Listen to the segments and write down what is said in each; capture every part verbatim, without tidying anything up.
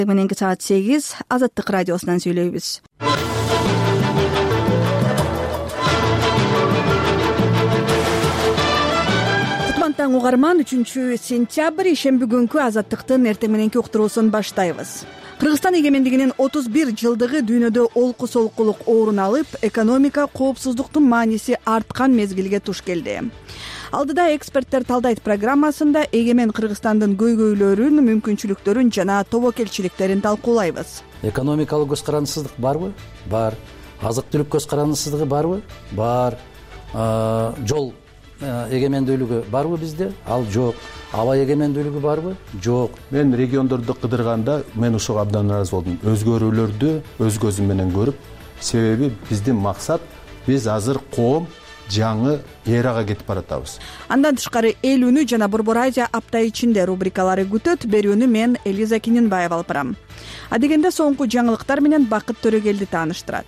Мененки саат сегиз Азаттык радиосунан сүйлөйбүз. Кутмантаң угарман, үчүнчү сентябрь ишемби күнкү Азаттыктын эртең мененки уктуруусун баштайбыз. Кыргызстан эгемендигинин отуз бир жылдыгы дүйнөдө олку солкулук оорун алып, экономика коопсуздуктун мааниси арткан мезгилге туш келди. Алдыда эксперттер талдайт программасында эгемен Кыргызстандын көйгөйлөрүн, мүмкүнчүлүктөрүн жана тобокелчиликтерин талкуулайбыз. Экономикалык көз карандысыздык барбы? Бар. Азык-түлүк көз карандысыздыгы барбы? Бар. Жол эгемендүүлүгү барбы бизде? Ал жок. Аба эгемендүүлүгү барбы? Жок. Мен региондорду кыдырганда мен ушуга абдан ыраазы болдум. Өзгөрүүлөрдү өз көзүм менен көрүп, себеби биздин максат биз азыр коом жаңы эрага кетип баратабыз. Андан тышкары эл үнү жана Борбор Азия апта ичинде рубрикалары күтөт. Берүүнү мен Элиза Кининбаева алып барам. Адегенде соңку жаңылыктар менен Бакыт Төрөгелди тааныштырат.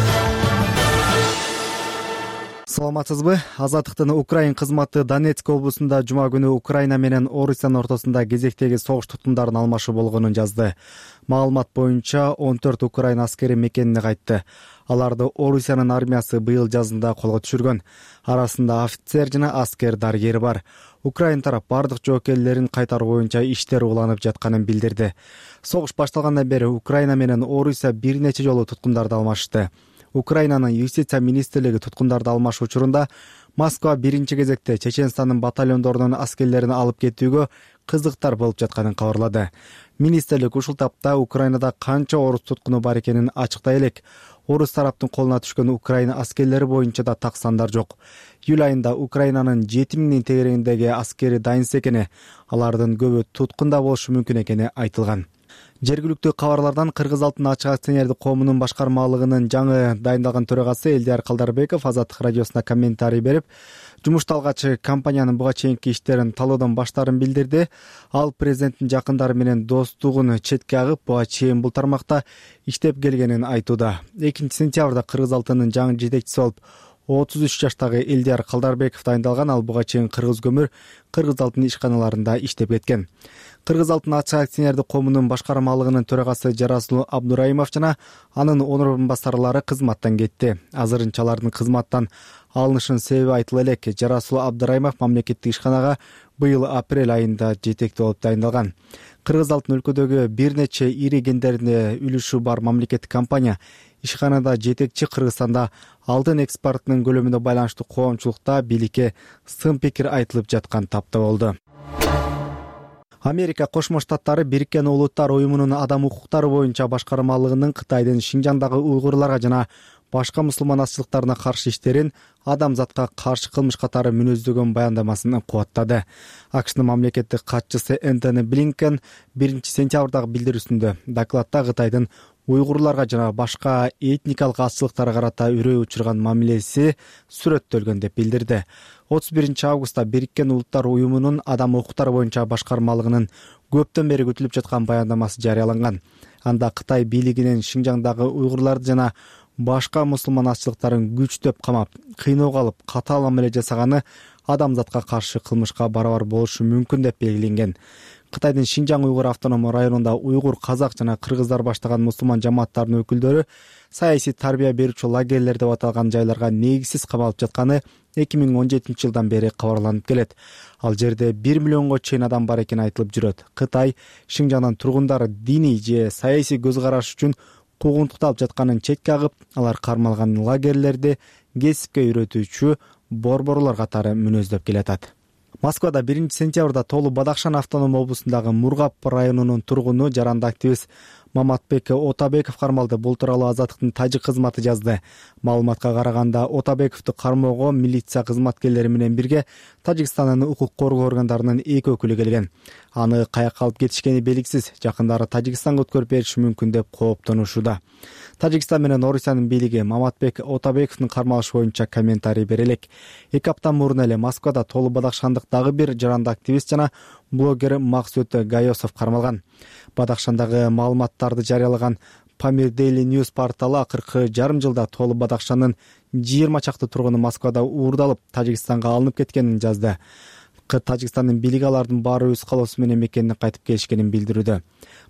Саламатсызбы? Азаттыктын Украин кызматы Донецк облусунда жума күнү Украина менен Орусиянын ортосунда кезектеги согуш туткундарын алмашуу болгонун жазды. Маалымат боюнча он төрт Украин аскери мекенине кайтты. Аларды Орусиянын армиясы быйыл жазында колго түшүргөн. Арасында офицер жана аскер дарыгер бар. Украин тарап бардык жоокерлерин кайтаруу боюнча иштер уланып жатканын билдирди. Согуш башталгандан бери Украина менен Орусия бир нече жолу туткундарды алмашты. Украинанын юстиция министрлиги туткундарды алмашуу учурунда Москва биринчи кезекте Чеченстандын батальондорунун аскерлерин алып кетүүгө кызыктар болуп жатканын кабарлады. Министрлик ушул тапта Украинада канча орус туткуну бар экенин ачыктай элек. Орус тараптын колуна түшкөн Украина аскерлери боюнча да так сандар жок. Июль айында Украинанын жети миңдин тегерегиндеги аскери дайынсыз экени, алардын көбү туткунда болушу мүмкүн экени айтылган. Жергиликтүү кабарлардан Кыргыз Алтын ачык акционердик коомунун башкармалыгынын жаңы дайындалган төрагасы Элдияр Калдарбеков Азаттык радиосуна комментарий берип, жумушталгачы компаниянын буга чейинки иштерин талоодон баштаарын билдирди. Ал президенттин жакындары менен достугун четке агып, буга чейин бул тармакта иштеп келгенин айтууда. экинчи сентябрда Кыргыз Алтынын жаңы жетекчиси болуп отуз үч жаштагы Элдияр Калдарбеков дайындалган. Ал буга чейин Кыргыз көмүр, Кыргыз Алтын ишканаларында иштеп кеткен. Кыргыз Алтын ачык акционердик коомунун башкармалыгынын төрагасы Жарасул Абдураимов жана анын орун басарлары кызматтан кетти. Азырынча алардын кызматтан алынышынын себеби айтыла элек. Жарасул Абдураимов мамлекеттик ишканага быйыл апрель айында жетекти болуп дайындалган. Кыргыз Алтын өлкөдөгү бир нече ири кендеринде үлүшү бар мамлекеттик компания. Ишканада жетекчи Кыргызстанда алтын экспортунун көлөмүнө байланыштуу коомчулукта бийликке сын пикир айтылып жаткан тапта болду. Америка Кошмо Штаттары Бириккен Улуттар уюмунун адам укуктары боюнча башкармалыгынын Кытайдын Шинжаңдагы уйгурларга жана башка мусулман азчылыктарына каршы иштерин адамзатка каршы кылмыш катары мүнөздөгөн баяндамасын кубаттады. АКШнын мамлекеттик катчысы Энтони Блинкен биринчи сентябрдагы билдирүүсүндө докладта Кытайдын уйгурларга жана башка этникалык азчылыктарга карата үрөө учурган мамилеси сүрөттөлгөн деп билдирди. отуз биринчи августта Бириккен Улуттар уюмунун адам укуктары боюнча башкармалыгынын көптөн бери күтүлүп жаткан баяндамасы жарыяланган. Анда Кытай бийлигинин Шинжаңдагы уйгурларды жана башка мусулман азчылыктарын күчтөп камап, кыйноого алып, катаал мамиле жасаганы адамзатка каршы кылмышка барабар болушу мүмкүн деп белгиленген. Кытайдын Шинжаң уйгур автономдук районунда уйгур, казак жана кыргыздар баштаган мусулман жамааттарынын өкүлдөрү саясий тарбия берүүчү лагерлер деп аталган жайларга негизсиз камалып жатканы эки миң он жетинчи жылдан бери кабарланып келет. Ал жерде бир миллионго чейин адам бар экени айтылып жүрөт. Кытай Шинжаңдан тургундары диний же саясий көз караш үчүн куугунтукталып жатканын четке агып, алар кармалган лагерлерди кесипке үйрөтүүчү борборлор катары мүнөздөп келатат. Москвада биринчи сентябрда Толу Бадахшан автономдук облусундагы Мургап районунун тургуну жаранды активист Маматбек Отабеков кармалды. Бул тууралуу Азаттыктын тажик кызматы жазды. Маалыматка караганда Отабековду кармоого милиция кызматкерлери менен бирге Тажикстандын укук коргоо органдарынын эки өкүлү келген. Аны каяка алып кетишкени белгисиз. Жакындары Тажикстанга өткөрүп бериши мүмкүн деп кооптонушууда. Тажикстан менен Орусиянын бийлиги Маматбек Отабековдун кармалышы боюнча комментарий берелек. Эки апта мурун эле Москвада Толу Бадахшандык дагы бир жаранды активист жана блогер Максут Гайосов кармалган. Бадахшандагы маалыматтарды жарыялаган Pamir Daily News порталы акыркы жарым жылда Толу Бадахшандын жыйырма чакты тургуну Москвада уурдалып, Тажикстанга алынып кеткенин жазды. Тажикстандын бийлиги алардын баары өз калоосу менен мекенине кайтып келишкенин билдирүүдө.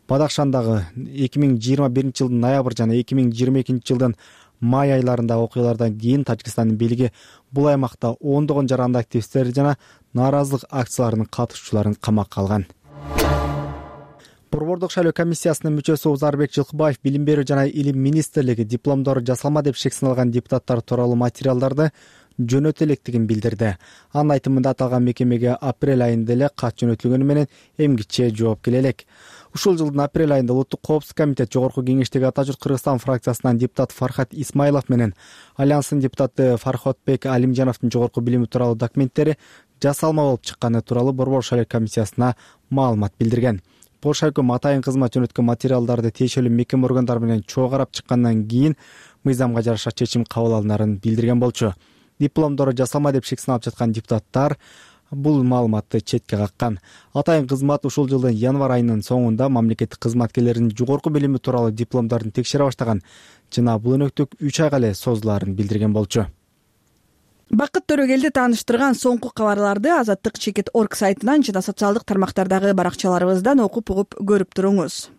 Бадахшандагы эки миң жыйырма биринчи жылдын ноябрь жана эки миң жыйырма экинчи жылдын май айларындагы окуялардан кийин Тажикстандын бийлиги бул аймакта ондогон жаранды активисттер жана нааразылык акцияларынын катышуучуларын камакка алган. Борбордук шайлоо комиссиясынын мүчөсү Узарбек Жылкыбаев билим берүү жана илим министрлиги дипломдору жасалма деп шек сыналган депутаттар тууралуу материалдарды жөнөтө электигин билдирди. Анын айтымында аталган мекемеге апрель айында эле кат жөнөтүлгөнү менен эмгиче жооп келе элек. Ушул жылдын апрель айында Улуттук коопсуздук комитет жогорку кеңештеги Ата журт Кыргызстан фракциясынан депутат Фархат Исмайлов менен Альянстын депутаты Фархотбек Алимжановдун жогорку билими тууралуу документтери жасалма болуп чыкканы тууралуу Борбор шайлоо комиссиясына маалымат билдирген. Бош өкмөт атайын кызмат жөнөткөн материалдарды тиешелүү мекеме органдары менен чоо карап чыккандан кийин мыйзамга жараша чечим кабыл алынарын билдирген болчу. Дипломдору жасалма деп шек сыналып жаткан депутаттар бул маалыматты четке каккан. Атайын кызмат ушул жылдын январь айынын соңунда мамлекеттик кызматкерлердин жогорку билими тууралуу дипломдорун текшере баштаган жана бул өнөктүк үч айга эле созулаарын билдирген болчу. Бакыт Төрөгелди тааныштырган соңку кабарларды Азаттык чекит точка орг сайтынан жана социалдык тармактардагы баракчаларыбыздан окуп угуп көрүп туруңуз.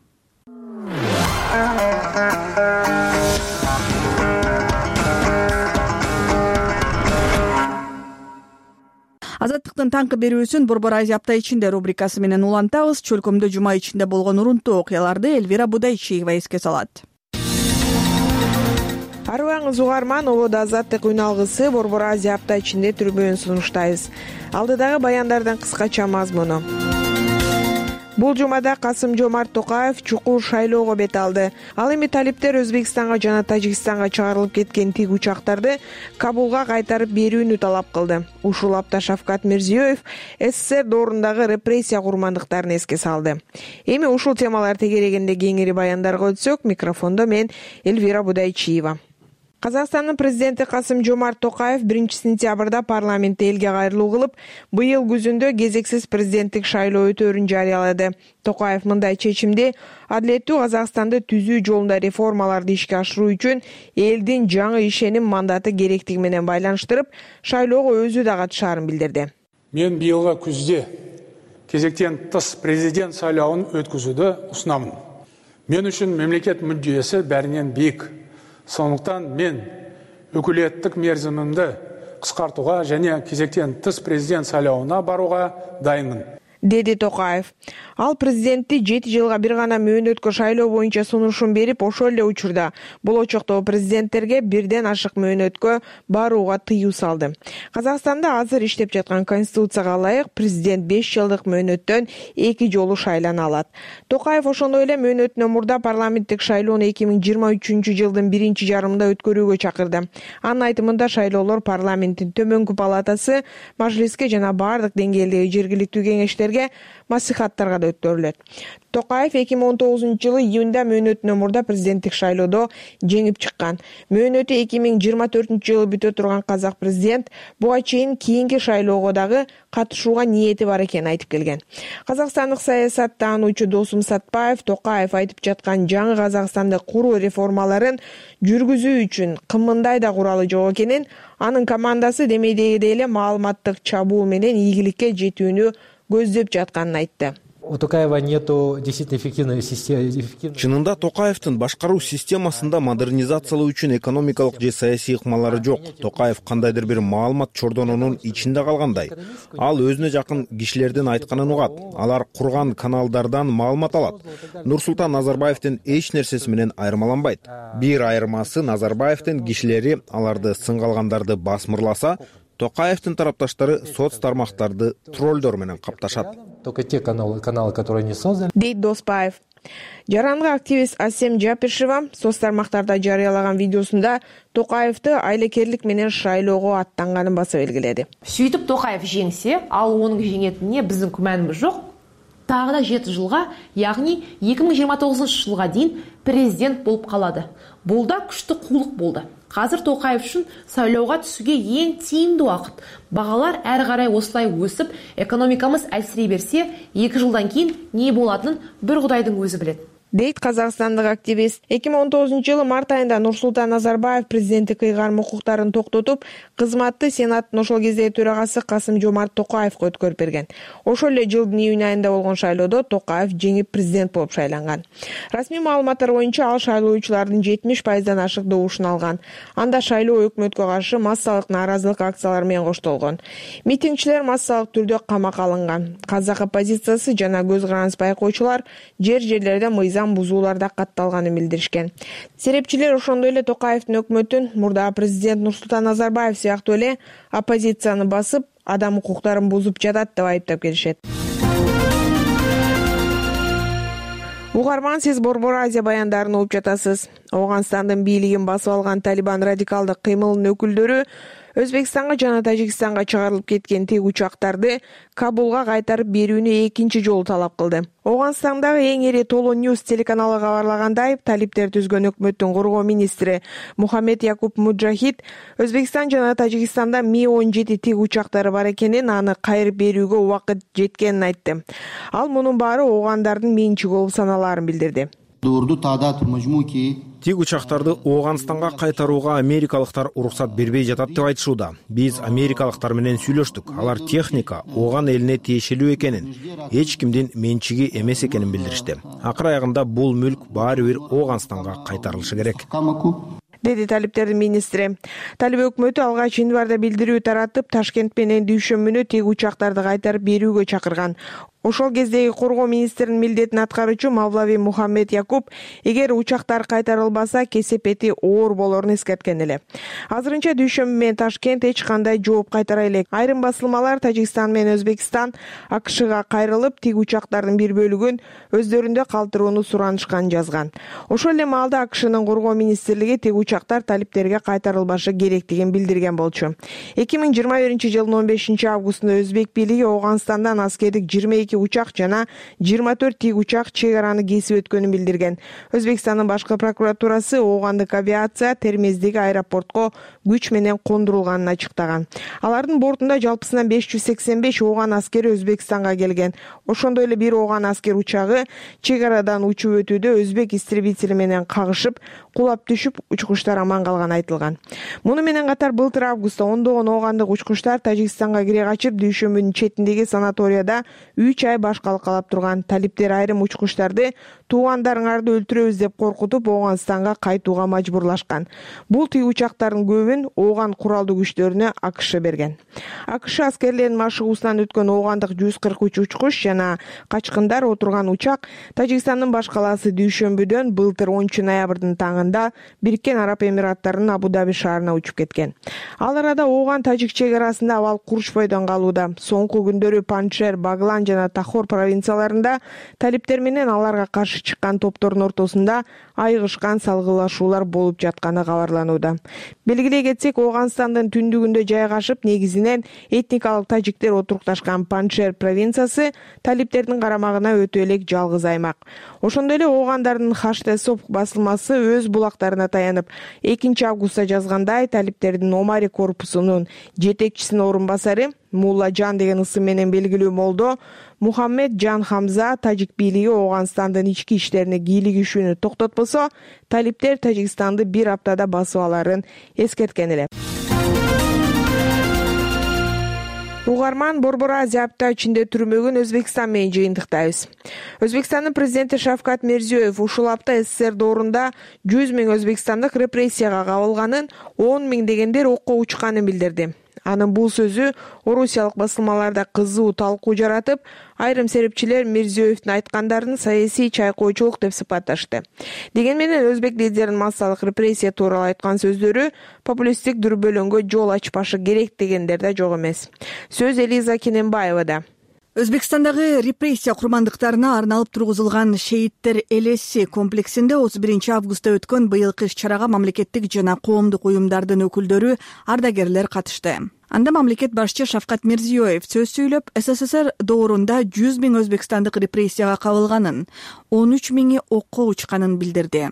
Азаттыктын таңкы берүүсүн Борбор Азия апта ичинде рубрикасы менен улантабыз. Чөлкөмдө жума ичинде болгон урунтуу окуяларды Эльвира Будайчиева эске салат. Арыбаңыз угарман, Олоду Азаттык үн алгысы Борбор Азия апта ичинде түрбөөн сунуштайбыз. Алдыдагы баяндардын кыскача мазмуну. Бул жумада Касым-Жомарт Токаев чукул шайлоого бет алды. Ал эми талиптер Өзбекстанга жана Тажикстанга чыгарылып кеткен тик учактарды Кабулга кайтарып берүүнү талап кылды. Ушул апта Шавкат Мирзиёев СССР доорундагы репрессия курмандыктарын эске салды. Эми ушул темалар тегерегинде кеңири баяндарга өтсөк, микрофондо мен Эльвира Будайчиева. Казакстандын президенти Касым-Жомарт Токаев биринчи сентябрда парламентте элге кайрылуу кылып, быйыл күзүндө кезексиз президенттик шайлоо өтөөрүн жарыялады. Токаев мындай чечимди адилеттүү Казакстанды түзүү жолунда реформаларды ишке ашыруу үчүн элдин жаңы ишеним мандаты керектиги менен байланыштырып, шайлоого өзү да катышаарын билдирди. Мен быйылғы күзде кезектен тыс президент сайлауын өткізуді ұсынамын. Мен үшін мемлекет мүддесі бәрінен биік. Сондықтан мен өкілеттік мерзімімді қысқартуға және кезектен тыс президент сайлауына баруға дайынмын. Деди Токаев. Ал президентти жети жылга бир гана мөөнөткө шайлоо боюнча сунушун берип, ошол эле учурда болочоктогу президенттерге бирден ашык мөөнөткө барууга тыюу салды. Казакстанда азыр иштеп жаткан конституцияга ылайык президент беш жылдык мөөнөттөн эки жолу шайлана алат. Токаев ошондой эле мөөнөтүнөн мурда парламенттик шайлоону эки миң жыйырма үчүнчү жылдын биринчи жарымында өткөрүүгө чакырды. Анын айтымында шайлоолор парламенттин төмөнкү палатасы, мажлиске жана бардык деңгээлдеги жергиликтүү кеңештерге маслихаттарга да өткөрүлөт. Токаев эки миң он тогузунчу жылы июнда мөөнөтүнөн мурда президенттик шайлоодо жеңип чыккан. Мөөнөтү эки миң жыйырма төртүнчү жылы бүтө турган казак президент буга чейин кийинки шайлоого дагы катышууга ниети бар экенин айтып келген. Казакстандык саясат таануучу Досум Сатпаев Токаев айтып жаткан жаңы Казакстанды куруу реформаларын жүргүзүү үчүн кымындай да куралы жок экенин, анын командасы демейдегидей эле маалыматтык чабуу менен ийгиликке жетүүнү көздөп жатканын айтты. У Токаева нету действительно эффективной системы. Чынында Токаевдин башкаруу системасында модернизациялоо үчүн экономикалык же саясий ыкмалары жок. Токаев кандайдыр бир маалымат чордонунун ичинде калгандай. Ал өзүнө жакын кишилердин айтканын угат. Алар курган каналдардан маалымат алат. Нурсултан Назарбаевдин эч нерсеси менен айырмаланбайт. Бир айырмасы Назарбаевдин кишилери аларды сынгалгандарды басмырласа, Токаевдин тарапташтары соц тармактарды троллдор менен капташат. Только те каналы, каналы, которые не созданы. Дейт Доспаев. Жаранга активист Асем Жапишева соц тармактарда жарыялаган видеосунда Токаевди айлекерлик менен шайлоого аттанганын баса белгиледи. Сөйтүп Токаев жеңсе, ал оның жеңетине биздин күмәнimiz жок. Тағы да жети жылга, яғни эки миң жыйырма тогузунчу жылга дейин президент болуп калады. Бул да күчтүү куулук болду. Қазір Токаев үшін сайлауға түсуге ең тиімді уақыт. Бағалар әрі қарай осылай өсіп, экономикамыз әлсірей берсе, екі жылдан кейін не болатынын бір құдайдың өзі біледі. дейт казакстандык активист. эки миң он тогузунчу жылы март айында Нурсултан Назарбаев президенттик ыйгарым укуктарын токтотуп, кызматты Сенаттын ошол кездеги төрагасы Касым-Жомарт Токаевга өткөрүп берген. Ошол эле жылдын июнь айында болгон шайлоодо Токаев жеңип президент болуп шайланган. Расмий маалыматтар боюнча ал шайлоочулардын жетимиш пайыздан ашык добушун алган. Анда шайлоо өкмөткө каршы массалык нааразылык акциялары менен коштолгон. Митингчилер массалык түрдө камакка алынган. Казак оппозициясы жана көз карандысыз байкоочулар жер жерлерде мыйзам бузууларда катталганын билдиришкен. Серепчилер ошондой эле Токаевдин өкмөтүн мурда президент Нурсултан Назарбаев сыяктуу эле оппозицияны басып, адам укуктарын бузуп жатат деп айыптап келишет. Угарман, сиз Борбор Азия баяндарын угуп жатасыз. Ооганстандын бийлигин басып алган Талибан радикалдык кыймылынын өкүлдөрү Өзбекстанга жана Тажикстанга чыгарылып кеткен тик учактарды Кабулга кайтарып берүүнү экинчи жолу талап кылды. Ооганстандагы эң ири Толо Ньюс телеканалы кабарлагандай, талиптер түзгөн өкмөттүн коргоо министри Мухаммед Якуб Муджахид Өзбекстан жана Тажикстанда Ми он жети тик учактары бар экенин, аны кайрып берүүгө убакыт жеткенин айтты. Ал мунун баары оогандардын менчиги болуп саналаарын билдирди. Тик учактарды Ооганстанга кайтарууга америкалыктар уруксат бербей жатат деп айтышууда. Биз америкалыктар менен сүйлөштүк. Алар техника Ооган элине тиешелүү экенин, эч кимдин менчиги эмес экенин билдиришти. Акыр аягында бул мүлк баары бир Ооганстанга кайтарылышы керек, деди талиптердин министри. Талиб өкмөтү алгач январда билдирүү таратып, Ташкент менен дүйшөмбүнү тик учактарды кайтарып берүүгө чакырган. Ошол кездеги коргоо министринин милдетин аткаруучу Мавлави Мухаммед Якуб, эгер учактар кайтарылбаса, кесепети оор болорун эскерткен эле. Азырынча дүйшөмбү менен Ташкент эч кандай жооп кайтара элек. Айрым басылмалар Тажикстан менен Өзбекстан АКШга кайрылып, тик учактардын бир бөлүгүн өздөрүндө калтырууну суранышканын жазган. Ошол эле маалда АКШнын коргоо министрлиги тик учактар талиптерге кайтарылбашы керектигин билдирген болчу. эки миң жыйырма биринчи жылдын он бешинчи августунда Өзбек бийлиги Ооганстандан аскердик жыйырма эки учак жана жыйырма төрт тик учак чек араны кесип өткөнүн билдирген. Өзбекстандын башкы прокуратурасы оогандык авиация Термездеги аэропортко күч менен кондурулганын ачыктаган. Алардын бортунда жалпысынан беш жүз сексен беш ооган аскери Өзбекстанга келген. Ошондой эле бир ооган аскер учагы чек арадан учуп өтүүдө өзбек истребители менен кагышып, кулап түшүп, учкучтар аман калганы айтылган. Муну менен катар былтыр августта ондогон оогандык учкучтар Тажикстанга кире качып, дүйшөмбүнүн четиндеги санаторияда үч ай башкалык калап турган. Талиптер айрым учкучтарды туугандарыңарды өлтүрөбүз деп коркутуп, Ооганстанга кайтууга мажбурлашкан. Бул тик учактардын көбүн ооган куралдуу күчтөрүнө АКШ берген. АКШ аскерлеринин машыгуусунан өткөн оогандык жүз кырк үч учкуч жана качкындар отурган учак Тажикстандын баш калаасы Дүйшөмбүдөн былтыр онунчу ноябрдын таңында Бириккен Араб Эмираттарынын Абу-Даби шаарына учуп кеткен. Ал арада Ооган-Тажик чек арасында абал курушпойдон калууда. Соңку күндөрү Панчшер, Баглан жана Тахор провинцияларында талиптер менен аларга каршы чыккан топтордун ортосунда айыгышкан салгылашуулар болуп жатканы кабарланууда. Белгилей кетсек, Ооганстандын түндүгүндө жайгашып, негизинен этникалык тажиктер отурукташкан Панчшер провинциясы талиптердин карамагына өтө элек жалгыз аймак. Ошондой эле оогандардын Хаштесоп басылмасы өз булактарына таянып, экинчи августта жазгандай, талиптердин Омари корпусунун жетекчисинин орун басары Мулла Жан деген ысым менен белгилүү молдо Мухаммед Жан Хамза тажик бийлиги Ооганстандын ички иштерине кийлигишүүнү токтотпосо, талиптер Тажикстанды бир аптада басып аларын эскерткен эле. Угарман, Борбор Азия апта ичинде түрмөгүн Өзбекстан менен жыйынтыктайбыз. Өзбекстандын президенти Шавкат Мирзиёев ушул апта СССР доорунда жүз миң өзбекстандык репрессияга кабылганын, он миң дегендер окко учканын билдирди. Анын бул сөзү орусиялык басылмаларда кызуу талкуу жаратып, айрым серепчилер Мирзиёевдин айткандарын саясий чайкоочулук деп сыпатташты. Деген менен өзбек лидеринин массалык репрессия тууралуу айткан сөздөрү популисттик дүрбөлөңгө жол ачпашы керек дегендер да жок эмес. Сөз Элиза Кененбаевада. Өзбекстандагы репрессия курмандыктарына арналып тургузулган шейиттер элеси комплексинде отуз биринчи августта өткөн быйылкы иш-чарага мамлекеттик жана коомдук уюмдардын өкүлдөрү, ардагерлер катышты. Анда мамлекет башчы Шавкат Мирзиёев сөз сүйлөп, СССР доорунда жүз миң өзбекстандык репрессияга кабылганын, он үч миңи окко учканын билдирди.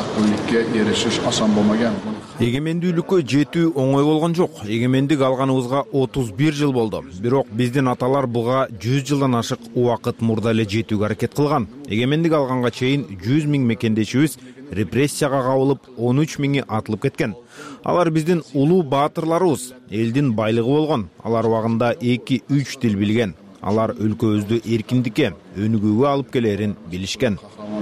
Эгемендүүлүккө жетүү оңой болгон жок. Эгемендик алганыбызга отуз бир жыл болду. Бирок биздин аталар буга жүз жылдан ашык убакыт мурда эле жетүүгө аракет кылган. эгемендик алганга чейин жүз миң мекендешибиз репрессияга кабылып, он үч миңи атылып кеткен. Алар биздин улуу баатырларыбыз, элдин байлыгы болгон. Алар убагында эки үч тил билген. Алар өлкөбүздү эркиндикке, өнүгүүгө алып келерин билишкен.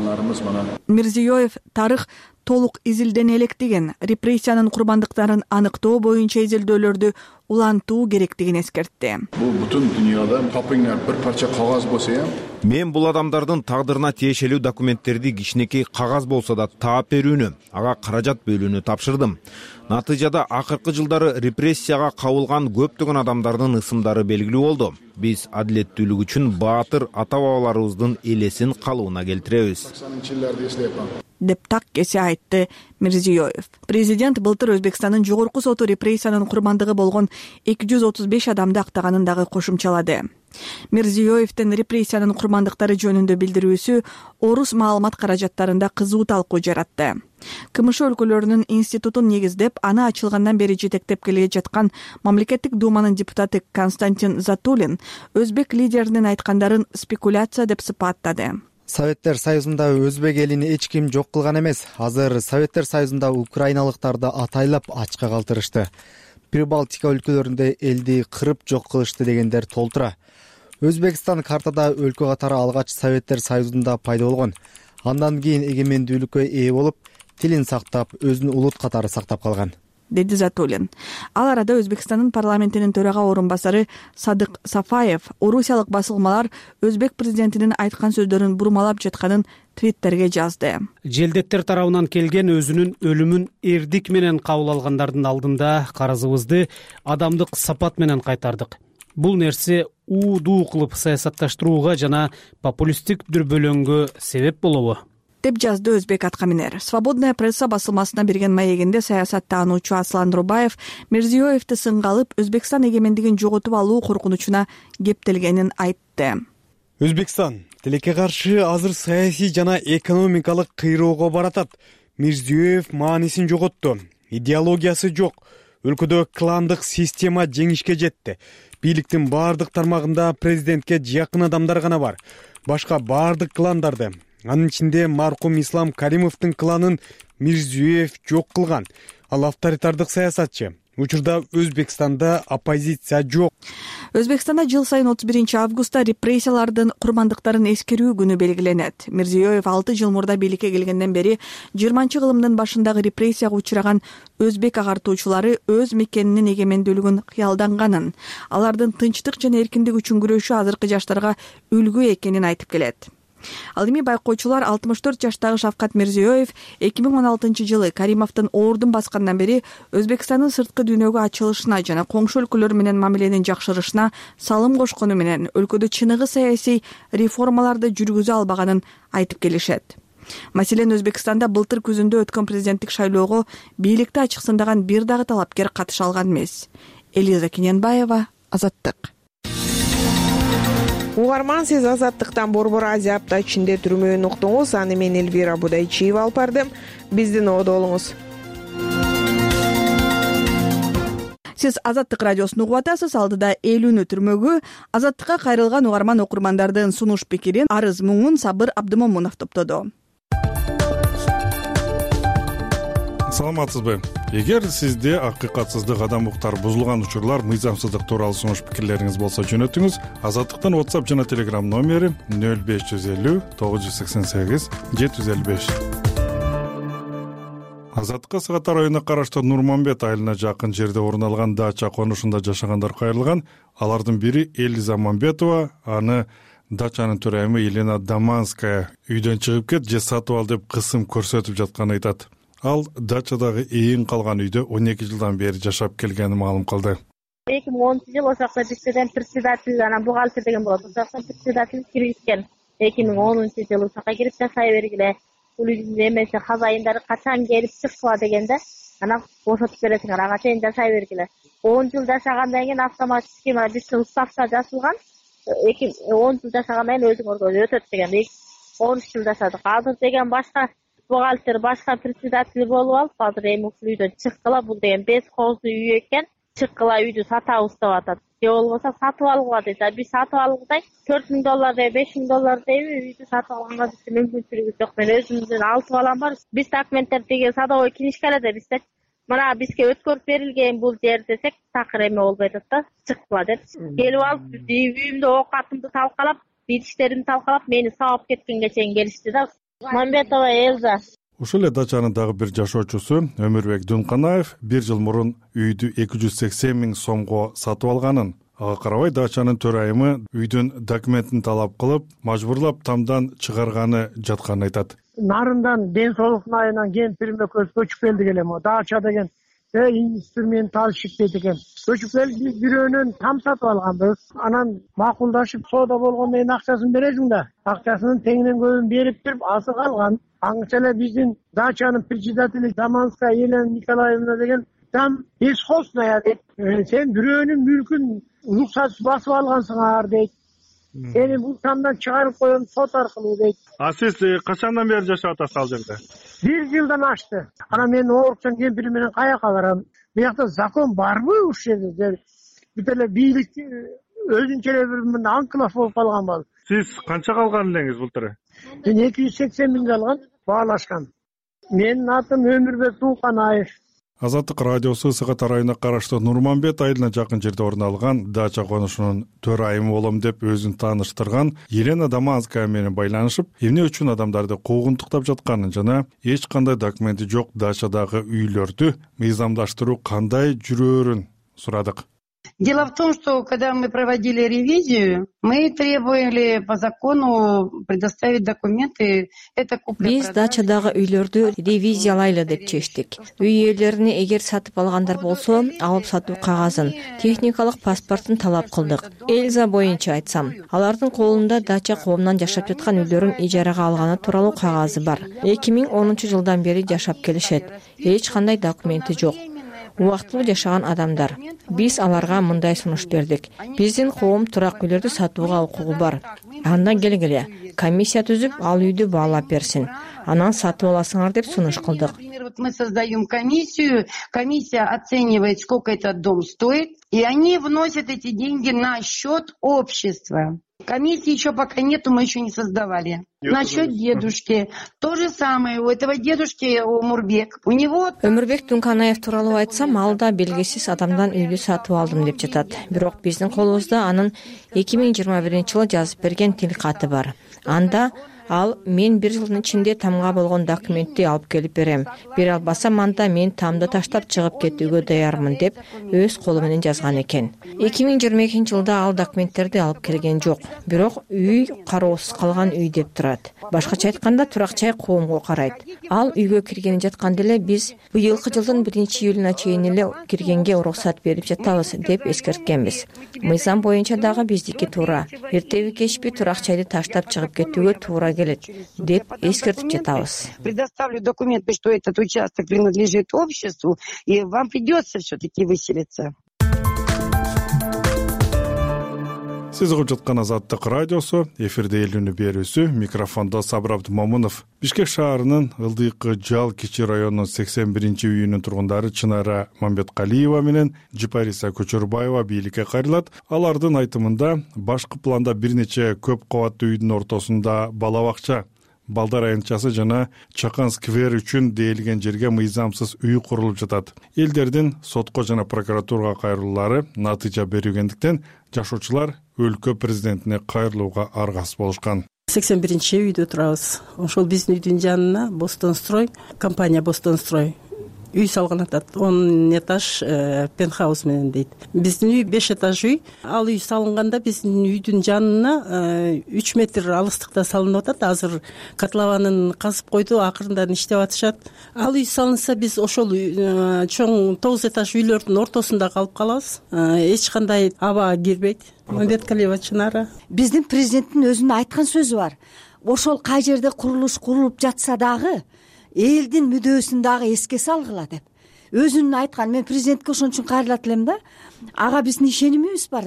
Мирзиёев тарых толук изилдене элек деген, репрессиянын курбандыктарын аныктоо боюнча изилдөөлөрдү улантуу керектигин эскертти. Бул бүтүн дүйнөдө капыңар бир парча кагаз болсо, мен бул адамдардын тагдырына тиешелүү документтерди кичинекей кагаз болсо да таап берүүнү, ага каражат бөлүүнү тапшырдым. Натыйжада акыркы жылдары репрессияга кабылган көптөгөн адамдардын ысымдары белгилүү болду. Биз адилеттүүлүк үчүн баатыр ата-бабаларыбыздын элесин калыбына келтиребиз, деп так кесе айтты Мирзиёев. Президент былтыр Өзбекстандын жогорку соту репрессиянын курмандыгы болгон эки жүз отуз беш адамды актаганын дагы кошумчалады. Мирзиёевдин репрессиянын курмандыктары жөнүндө билдирүүсү орус маалымат каражаттарында кызуу талкуу жаратты. КМШ өлкөлөрүнүн институтун негиздеп, аны ачылгандан бери жетектеп келе жаткан мамлекеттик думанын депутаты Константин Затулин өзбек лидеринин айткандарын спекуляция деп сыпаттады. Советтер Союзунда өзбек элин эч ким жок кылган эмес. Азыр Советтер Союзунда украиналыктарды атайлап ачка калтырышты. Прибалтика өлкөлөрүндө элди кырып жок кылышты дегендер толтура. Өзбекстан картада өлкө катары алгач Советтер Союзунда пайда болгон. Андан кийин эгемендүүлүккө ээ болуп, тилин сактап, өзүн улут катары сактап калган, деди Затулин. Ал арада Өзбекстандын парламентинин төрага орун басары Садык Сафаев орусиялык басылмалар өзбек президентинин айткан сөздөрүн бурмалап жатканын твиттерге жазды. Желдеттер тарабынан келген өзүнүн өлүмүн эрдик менен кабыл алгандардын алдында карызыбызды адамдык сапат менен кайтардык. Бул нерсе уудуу кылып саясатташтырууга жана популисттик дүрбөлөңгө себеп болобу? деп жазды өзбек аткаминер. Свободная пресса басылмасына берген маегинде саясаттануучу Аслан Рубаев Мирзиёевди сынга алып, Өзбекстан эгемендигин жоготуп алуу коркунучуна кептелгенин айтты. Өзбекстан тилекке каршы азыр саясий жана экономикалык кыйроого баратат. Мирзиёев маанисин жоготту. Идеологиясы жок. Өлкөдө кландык система жеңишке жетти. Бийликтин баардык тармагында президентке жакын адамдар гана бар. Башка баардык кландарды, анын ичинде маркум Ислам Каримовдун кланын Мирзиёев жок кылган. Ал авторитардык саясатчы. Учурда Өзбекстанда оппозиция жок. Өзбекстанда жыл сайын отуз биринчи августта репрессиялардын курмандыктарын эскерүү күнү белгиленет. Мирзиёев алты жыл мурда бийликке келгенден бери жыйырманчы кылымдын башындагы репрессияга учураган өзбек агартуучулары өз мекенинин эгемендүүлүгүн кыялданганын, алардын тынчтык жана эркиндик үчүн күрөшү азыркы жаштарга үлгү экенин айтып келет. Ал эми байкоочулар алтымыш төрт жаштагы Шавкат Мирзиёев эки миң он алтынчы жылы Каримовдун ордун баскандан бери Өзбекстандын сырткы дүйнөгө ачылышына жана коңшу өлкөлөр менен мамиленин жакшырышына салым кошкону менен өлкөдө чыныгы саясий реформаларды жүргүзө албаганын айтып келишет. Маселен, Өзбекстанда былтыр күзүндө өткөн президенттик шайлоого бийликти ачыксындаган бир дагы талапкер катыша алган эмес. Элиза Кененбаева, Азаттык. Угарман, сиз Азаттыктан Борбор Азия апта ичинде түрмөөнү уктуңуз. Аны мен Элвира Будайчиева алып бардым. Биздин ободо болуңуз. Сиз Азаттык радиосун угуп атасыз. Алдыда элүүнү түрмөгү Азаттыкка кайрылган угарман окурмандардын сунуш пикирин, арыз муңун Сабыр Абдымомунов топтоду. Саламатсызбы? Эгер сизде акыйкатсыздык, адам укуктары бузулган учурлар, мыйзамсыздык тууралуу сунуш пикирлериңиз болсо жөнөтүңүз. Азаттыктын WhatsApp жана Telegram номери нөл беш жүз элүү тогуз жүз сексен сегиз жети жүз элүү беш. Азаттыкка Сагатар районуна караштуу Нурманбет айылына жакын жерде орун алган дача конушунда жашагандар кайрылган. Алардын бири Элиза Мамбетова, аны дачанын төрайымы Елена Даманская үйдөн чыгып кет же сатып ал деп кысым көрсөтүп жатканын айтат. Ал дачадагы эйин калган үйдө он эки жылдан бери жашап келгенин маалым кылды. эки миң онунчу жылы ошол жакта бизден председатель, анан бухгалтер деген болот. Ошол жактан председатель киришкен. эки миң онунчу жылы ошол жака кирип жашай бергиле. Бул үйдүн эмеси хозяиндары качан келип чыкпа дегенде, анан бошотуп бересиңер, ага чейин жашай бергиле. он жыл жашагандан кийин автоматически мына биздин уставка жазылган. эки он жыл жашагандан кийин өзүңөргө өтөт деген. он үч жыл жашадык. Азыр деген башка бухгалтер, башка председатель болуп алып, азыр эми ушул үйдөн чыккыла. Бул деген беш кооздуу үй экен. чыккыла үйдү сатабыз деп атат, же болбосо сатып алгыла дейт. А биз сатып алгыдай төрт миң доллар дейби, беш миң доллар дейби үйдү сатып алганга биздин мүмкүнчүлүгүбүз жок. Мен өзүмдүн алты балам бар. Биз документтер тиги садовой книжкада бизде мына бизге өткөрүп берилген бул жер десек такыр эме болбой атат да, чыккыла деп. Келип алып үйүмдө оокатымды талкалап, идиштеримди талкалап, мени сабап кеткенге чейин келишти да. Мамбетова Эльза. Ушул эле дачанын дагы бир жашоочусу Өмүрбек Дунканаев бир жыл мурун үйдү эки жүз сексен миң сомго сатып алганын, ага карабай дачанын төрайымы үйдүн документин талап кылып, мажбурлап тамдан чыгарганы жатканын айтат. Нарындан ден соолук айынан кемпирим экөөбүз көчүп келдик эле, могу дача деген инструментальщик дейт экен. Көчүп келип биз бирөөнөн там сатып алганбыз. Анан макулдашып соода болгондон кийин акчасын бересиң да, акчасынын теңинен көбүн берип туруп азы калган. Аңча эле биздин дачанын председатели Заманская Елена Николаевна деген там бесхозная дейт. Сен бирөөнүн мүлкүн уруксатсыз басып алгансыңар дейт. Сени бул тамдан чыгарып коем сот аркылуу дейт. А сиз качандан бери жашап атасыз ал жерде? Бир жылдан ашты. Анан мен оорукчан кемпирим менен каяка барам? Биякта закон барбы ушул жерде? Бүт эле бийлик өзүнчө эле бир анклав болуп калганбы? Сиз канча калган элеңиз былтыр? Мен эки жүз сексен миң алган, баалашкан. Менин атым Өмүрбек Дунканаев. Азаттык радиосу Сыгат районуна караштуу Нурманбет айылына жакын жерде орун алган дача конушунун төрайымы болом деп өзүн тааныштырган Елена Даманская менен байланышып, эмне үчүн адамдарды куугунтуктап жатканын жана эч кандай документи жок дачадагы үйлөрдү мыйзамдаштыруу кандай жүрөөрүн сурадык. Дело в том, что когда мы проводили ревизию, мы требовали по закону предоставить документы. Это Биз дачадагы үйлөрдү ревизиялайлы деп чечтик. Үй ээлерине эгер сатып алгандар болсо, алып сатуу кагазын, техникалык паспортун талап кылдык. Эльза боюнча айтсам, алардын колунда дача коомунан жашап жаткан үйлөрүн ижарага алганы тууралуу кагазы бар. эки миң онунчу жылдан бери жашап келишет. Эч кандай документи жок. Убактылуу жашаган адамдар. Биз аларга мындай сунуш бердик. Биздин коом турак үйлөрдү сатууга укугу бар. Андан келгиле, комиссия түзүп, ал үйдү баалап берсин. Анан сатып аласыңар деп сунуш кылдык. Мы создаем комиссию, комиссия оценивает, сколько этот дом стоит, и они вносят эти деньги на счет общества. Комиссии еще пока нету, мы еще не создавали. Насчет дедушки. То же самое у этого дедушки Умурбек. У него... Өмүрбек Дунканаев тууралуу айтсам, ал да белгисиз адамдан үйдү сатып алдым деп жатат. Бирок биздин колубузда анын эки миң жыйырма биринчи жылы жазып берген тил каты бар. Анда ал мен бир жылдын ичинде тамга болгон документти алып келип берем. Бере албасам анда мен тамды таштап чыгып кетүүгө даярмын деп өз колу менен жазган экен. эки миң жыйырма экинчи жылда ал документтерди алып келген жок. Бирок үй кароосуз калган үй деп турат. Башкача айтканда турак-жай коомго карайт. Ал үйгө киргени жатканда эле биз быйылкы жылдын биринчи июлуна чейин эле киргенге уруксат берип жатабыз деп эскерткенбиз. Мыйзам боюнча дагы биздики туура. Эртеби кечпи турак-жайды таштап чыгып кетүүгө туура келет деп эскертип жатабыз. Предоставлю документы, что этот участок принадлежит обществу, и вам придется все-таки выселиться. Сиз угуп жаткан Азаттык радиосу, эфирде элүүнү берүүсү, микрофондо Сабыр Абдымомунов. Бишкек шаарынын Ылдыйкы Жал Кичи районунун сексен биринчи үйүнүн тургундары Чынара Мамбеткалиева менен Жипариса Көчөрбаева бийликке кайрылат. Алардын айтымында башкы планда бир нече көп кабаттуу үйдүн ортосунда бала бакча, балдар аянтчасы жана Чакан сквер үчүн дээлген жерге мыйзамсыз үй курулуп жатат. Элдердин сотко жана прокуратурага кайрылуулары натыйжа берүүгөндүктөн жашоочулар өлкө президентине кайрылууга аргасыз болушкан. сексен биринчи үйдө турабыз. Ошол биздин үйдүн жанына Бостонстрой, компания Бостонстрой үй салган атат. он этаж пентхаус менен дейт. Биздин үй беш этаж үй. Ал үй салынганда биздин үйдүн жанына үч метр алыстыкта салынып атат. Азыр котлованын казып койду, акырындан иштеп атышат. Ал үй салынса биз ошол чоң тогуз этаж үйлөрдүн ортосунда калып калабыз. Эч кандай аба кирбейт. Мамбеткалиева Чынара. Биздин президенттин өзүнүн айткан сөзү бар. Ошол кай жерде курулуш курулуп жатса дагы элдин мүдөөсүн дагы эске салгыла деп. Өзүнүн айткан, мен президентке ошон үчүн кайрылат элем да. Ага биздин ишенимибиз бар да.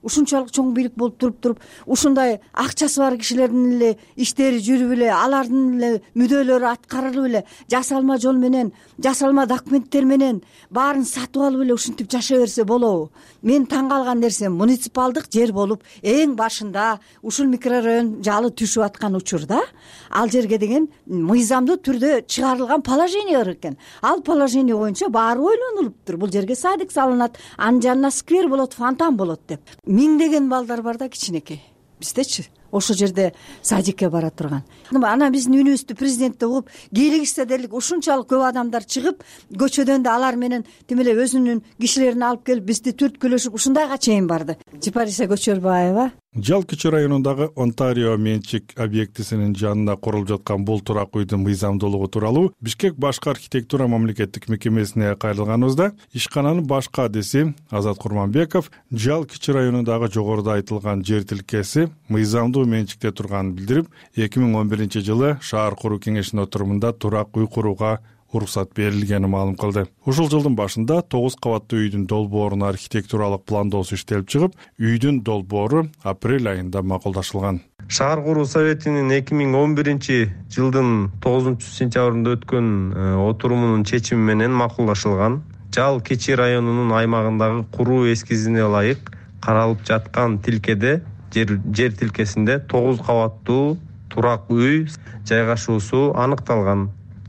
ушунчалык чоң бийлик болуп туруп туруп ушундай акчасы бар кишилердин эле иштери жүрүп эле алардын эле мүдөлөрү аткарылып эле жасалма жол менен жасалма документтер менен баарын сатып алып эле ушинтип жашай берсе болобу? Мен таң калган нерсем муниципалдык жер болуп эң башында ушул микрорайон жалы түшүп аткан учурда ал жерге деген мыйзамдуу түрдө чыгарылган положение бар экен. Ал положение боюнча баары ойлонулуптур. Бул жерге садик салынат, анын жанына сквер болот, фонтан болот деп. Миңдеген балдар бар да кичинекей. Биздечи ошол жерде садикке бара турган. Анан биздин үнүбүздү президентте угуп, кийлигишсе дерлик ушунчалык көп адамдар чыгып, көчөдөн да алар менен тим эле өзүнүн кишилерин алып келип бизди түрткүлөшүп ушундайга чейин барды. Жипариса Көчөрбаева. Жал Кичи районундагы Онтарио менчик объектисинин жанына курулуп жаткан бул турак үйдүн мыйзамдуулугу тууралуу Бишкек башкы архитектура мамлекеттик мекемесине кайрылганыбызда ишкананын башкы адиси Азат Курманбеков Жал Кичи районундагы жогоруда айтылган жер тилкеси мыйзамдуу менчикте турганын билдирип, эки миң он биринчи жылы шаар куруу кеңешинин отурумунда турак үй курууга уруксат берилгенин маалым кылды. Ушул жылдын башында тогуз кабаттуу үйдүн долбоорун архитектуралык пландоосу иштелип чыгып, үйдүн долбоору апрель айында макулдашылган. Шаар куруу советинин эки миң он биринчи жылдын тогузунчу сентябрында өткөн отурумунун чечими менен макулдашылган. Жал Кичи районунун аймагындагы куруу эскизине ылайык каралып жаткан тилкеде жер, жер тилкесинде тогуз кабаттуу турак үй жайгашуусу аныкталган.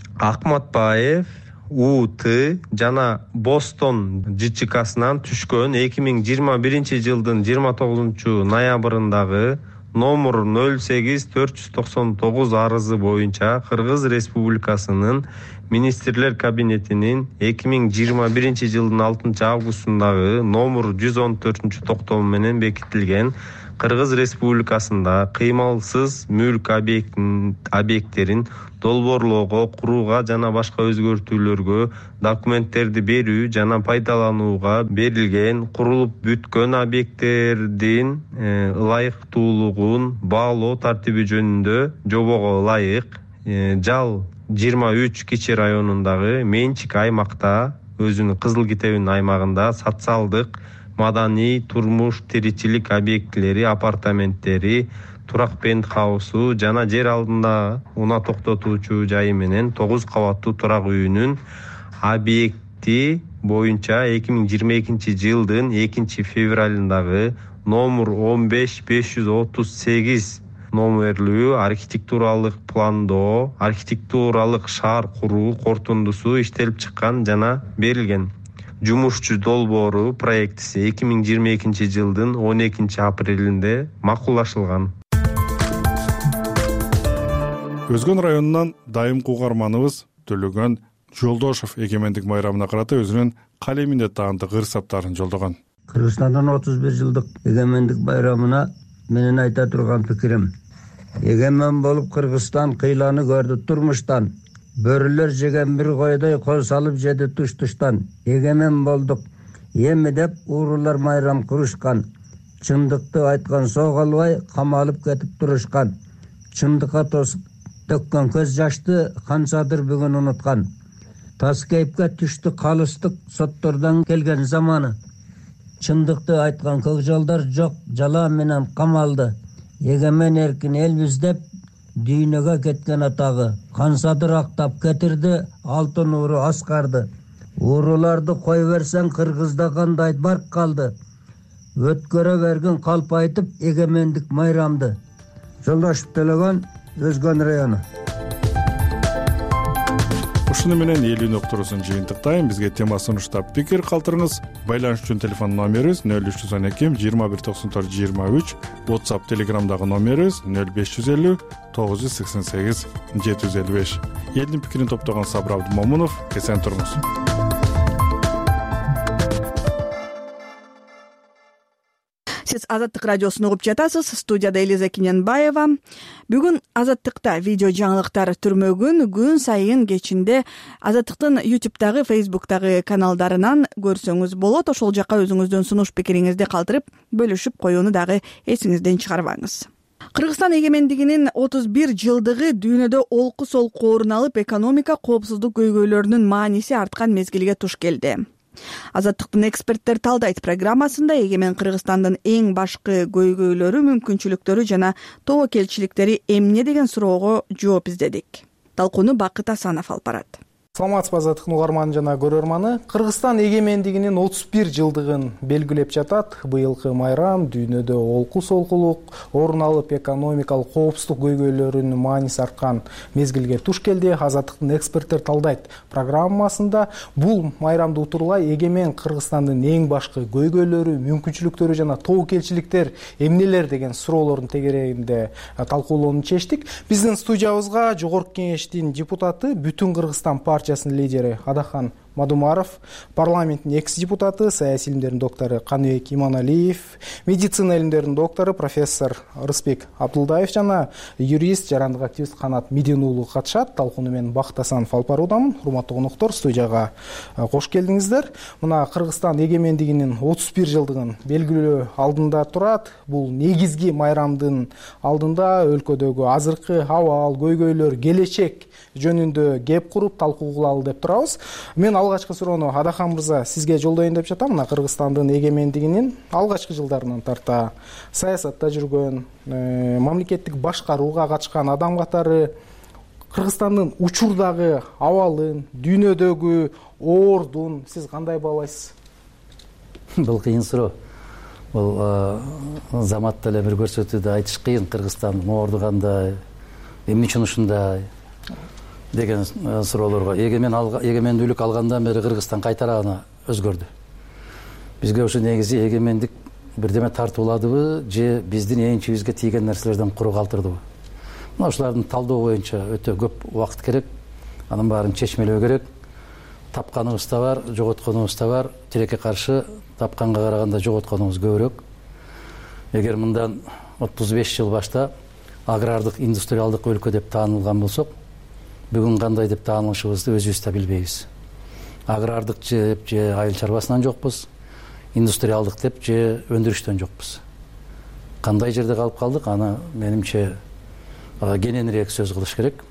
Акматбаев У Т жана Бостон ЖЧКсынан түшкөн эки миң жыйырма биринчи жылдын жыйырма тогузунчу ноябрындагы номер нөл сегиз төрт жүз токсон тогуз арызы боюнча Кыргыз Республикасынын министрлер кабинетинин эки миң жыйырма биринчи жылдын алтынчы августундагы номер жүз он төртүнчү токтому менен бекитилген Кыргыз Республикасында кыймалсыз мүлк объекттерин долбоорлоого, курууга жана башка өзгөртүүлөргө документтерди берүү жана пайдаланууга берилген курулуп бүткөн объекттердин ылайыктуулугун баалоо тартиби жөнүндө жобого ылайык Жал жыйырма үч Кичи районундагы менчик аймакта өзүнүн кызыл китебинин аймагында социалдык, маданий, турмуш, тиричилик объектилери, апартаменттери, турак пентхаусу жана жер алдында унаа токтотуучу жайы менен тогуз кабаттуу турак үйүнүн объекти боюнча эки миң жыйырма экинчи жылдын экинчи февралындагы номер он беш беш жүз отуз сегиз номерлүү архитектуралык пландоо, архитектуралык шаар куруу корутундусу иштелип чыккан жана берилген. Жумушчу долбоору проектиси эки миң жыйырма экинчи жылдын он экинчи апрелинде макулдашылган. Өзгөн районунан дайым угарманыбыз Төлөгөн Жолдошов эгемендик майрамына карата өзүнүн калеминде таандык ырсаптарын жолдогон. Кыргызстандын отуз бир жылдык эгемендик байрамына менин айта турган пикирим: эгемен болуп Кыргызстан кыйланы көрдү турмуштан. Бөрүлөр жеген бир койдой кол салып жеди туш-туштан. Эгемен болдук эми деп уурулар майрам курушкан. Чындыкты айткан соо калбай камалып кетип турушкан. Чындыкка төккөн көз жашты канчадыр бүгүн унуткан. Тас кейипке түштү калыстык соттордон келген заманы. Чындыкты айткан көкжолдор жок жала менен камалды. Эгемен эркин элбиз деп дүйнөгө кеткен атагы кансадыр актап кетирди алтын ууру аскарды. Ууруларды кой берсең Кыргызда кандай барк калды. Өткөрө берген калп айтып эгемендик майрамды. Жолдошов Төлөгөн, Өзгөн району. Ушуну менен элүү уктуруусун жыйынтыктайм. Бизге тема сунуштап пикир калтырыңыз. Байланыш үчүн телефон номерибиз нөл үч жүз он эки жыйырма бир токсон төрт жыйырма үч, WhatsApp Telegramдагы номерибиз нөл беш жүз элүү тогуз жүз сексен сегиз жети жүз элүү беш. Элдин пикирин топтогон Сабыр Абдымомунов, эсен туруңуз. Сиз Азаттык радиосун угуп жатасыз. Студияда Элиза Кененбаева. Бүгүн Азаттыкта видео жаңылыктар түрмөгүн күн сайын кечинде Азаттыктын YouTube'дагы, Facebook'дагы каналдарынан көрсөңүз болот. Ошол жака өзүңүздүн сунуш пикириңизди калтырып, бөлүшүп коюуну дагы эсиңизден чыгарбаңыз. Кыргызстан эгемендигинин отуз бир жылдыгы дүйнөдө олку солку орун алып, экономика коопсуздук көйгөйлөрүнүн мааниси арткан мезгилге туш келди. Азаттыктын эксперттер талдайт программасында Эгемен Кыргызстандын эң башкы көйгөйлөрү, мүмкүнчүлүктөрү жана тобокелчиликтери эмне деген суроого жооп издедик. Талкууну Бакыт Асанов алып барат. Саламатсызбы азаттыктын угарманы жана көрөрманы. Кыргызстан эгемендигинин отуз бир жылдыгын белгилеп жатат. Быйылкы майрам дүйнөдө олку солкулук орун алып, экономикалык коопсуздук көйгөйлөрүнүн мааниси арткан мезгилге туш келди. Азаттыктын эксперттер талдайт программасында бул майрамды утурлай Эгемен Кыргызстандын эң башкы көйгөйлөрү, мүмкүнчүлүктөрү жана тобокелчиликтер эмнелер деген суроолордун тегерегинде талкуулоону чечтик. Биздин студиябызга Жогорку Кеңештин депутаты, Бүтүн Кыргызстан партиясынын лидери Адахан Мадумаров, парламенттин экс-депутаты, саясий илимдердин доктору Каныбек Иманалиев, медицина илимдердин доктору профессор Рысбек Абдулдаев жана юрист, жарандык активист Канат Мидин уулу катышат. Талкууну мен Бакыт Асанов алып баруудамын. Урматтуу коноктор, студияга кош келдиңиздер. Мына Кыргызстан эгемендигинин отуз бир жылдыгын белгилөө алдында турат. Бул негизги майрамдын алдында өлкөдөгү азыркы абал, көйгөйлөр, келечек жөнүндө кеп куруп талкуу кылалы деп турабыз. Мен алгачкы суроону Адахан мырза сизге жолдоюн деп жатам. Мына Кыргызстандын эгемендигинин алгачкы жылдарынан тарта саясатта жүргөн, мамлекеттик башкарууга катышкан адам катары Кыргызстандын учурдагы абалын, дүйнөдөгү ордун сиз кандай баалайсыз? Бул кыйын суроо. Бул заматта эле бир көрсөтүүдө айтыш кыйын. Кыргызстандын орду кандай, эмне үчүн ушундай деген суроолорго. Эгемен эгемендүүлүк алгандан бери Кыргызстан кайтара гана өзгөрдү. Бизге ушу негизи эгемендик бирдеме тартууладыбы же биздин энчибизге тийген нерселерден куру калтырдыбы? Мына ушулардын талдоо боюнча өтө көп убакыт керек. Анын баарын чечмелөө керек. Тапканыбыз да бар, жоготконубуз да бар. Тилекке каршы тапканга караганда жоготконубуз көбүрөөк. Эгер мындан отуз беш жыл башта агрардык, индустриалдык өлкө деп таанылган болсок, бүгүн кандай деп таанылышыбызды өзүбүз да билбейбиз. Агрардык деп же айыл чарбасынан жокпуз, индустриалдык деп же өндүрүштөн жокпуз. Кандай жерде калып калдык, аны менимче кененирээк сөз кылыш керек.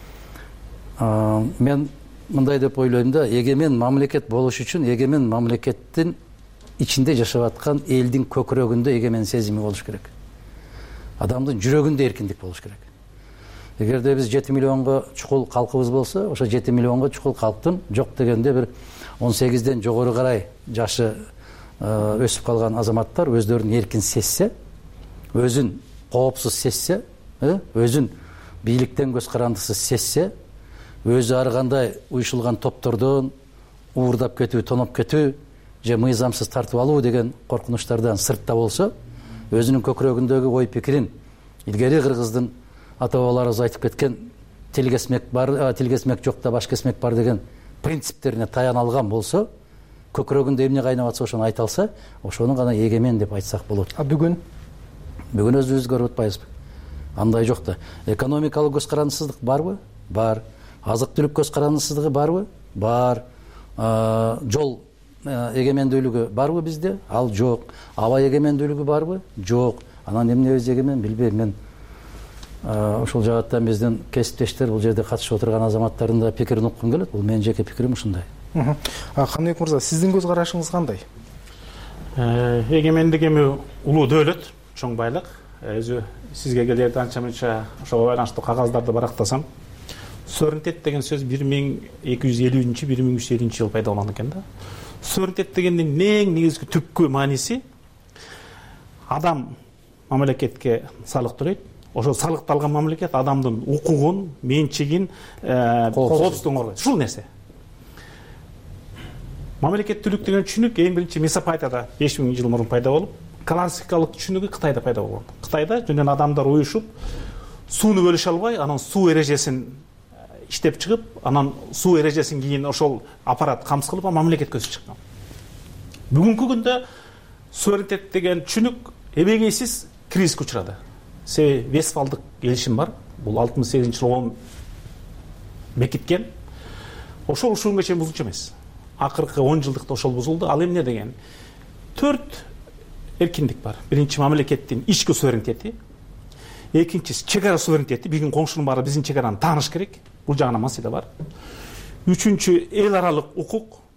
Мен мындай деп ойлойм да, эгемен мамлекет болуш үчүн эгемен мамлекеттин ичинде жашап аткан элдин көкүрөгүндө эгемен сезими болуш керек. Адамдын жүрөгүндө эркиндик болуш керек. Эгерде биз жети миллионго чукул калкыбыз болсо, ошо жети миллионго чукул калктын жок дегенде бир он сегизден жогору карай жашы өсүп калган азаматтар өздөрүн эркин сезсе, өзүн коопсуз сезсе, өзүн бийликтен көз карандысыз сезсе, өзү ар кандай уюшулган топтордон уурдап кетүү, тоноп кетүү же мыйзамсыз тартып алуу деген коркунучтардан сыртта болсо, өзүнүн көкүрөгүндөгү ой пикирин илгери кыргыздын ата бабаларыбыз айтып кеткен тил кесмек бар, тил кесмек жок да баш кесмек бар деген принциптерине таяна алган болсо, көкүрөгүндө эмне кайнап атса ошону айта алса, ошону гана эгемен деп айтсак болот. А бүгүн бүгүн өзүбүз көрүп атпайбызбы? Андай жок да. Экономикалык көз карандысыздык барбы? Бар. Азык-түлүк көз карандысыздыгы барбы? Бар. Жол эгемендүүлүгү барбы бизде? Ал жок. Аба эгемендүүлүгү барбы? Жок. Анан эмне өз эгемен билбейм мен. Ушул жааттан биздин кесиптештер, бул жерде катышып отурган азаматтардын да пикирин уккум келет. Бул менин жеке пикирим ушундай. Каныбек мырза, сиздин көз карашыңыз кандай? Эгемендик эми улуу дөөлөт, чоң байлык. Өзү сизге келерди анча мынча ошого байланыштуу кагаздарды барактасам, суверенитет деген сөз бир миң эки жүз элүүнчү бир миң үч жүз элүүнчү жылы пайда болгон экен да. Суверенитет дегендин эң негизги түпкү мааниси адам мамлекетке салык төлөйт. Ошо салыкты алган мамлекет адамдын укугун, менчигин, коопсуздугун коргойт. Ушул нерсе. Мамлекеттүүлүк деген түшүнүк эң биринчи Месопотамияда беш миң жыл мурун пайда болуп, классикалык түшүнүгү Кытайда пайда болгон. Кытайда жөнүнөн адамдар уюшуп, сууну бөлүшө албай, анан суу эрежесин иштеп чыгып, анан суу эрежесин кийин ошол аппарат камсыз кылып, мамлекетке өсүп чыккан. Бүгүнкү күндө суверенитет деген түшүнүк эбегейсиз кризиске учурады. Себеби Вестфалдык келишим бар. Бул алтымыш сегизинчи жылы бекиткен. Ошол ушуга чейин бузулчу эмес. Акыркы он жылдыкта ошол бузулду. Ал эмне деген? Төрт эркиндик бар. Биринчи мамлекеттин ички суверенитети, экинчиси чек ара суверенитети, биздин коңшунун баары биздин чек араны тааныш керек. Бул жагынан маселе бар. Үчүнчү эл аралык укук.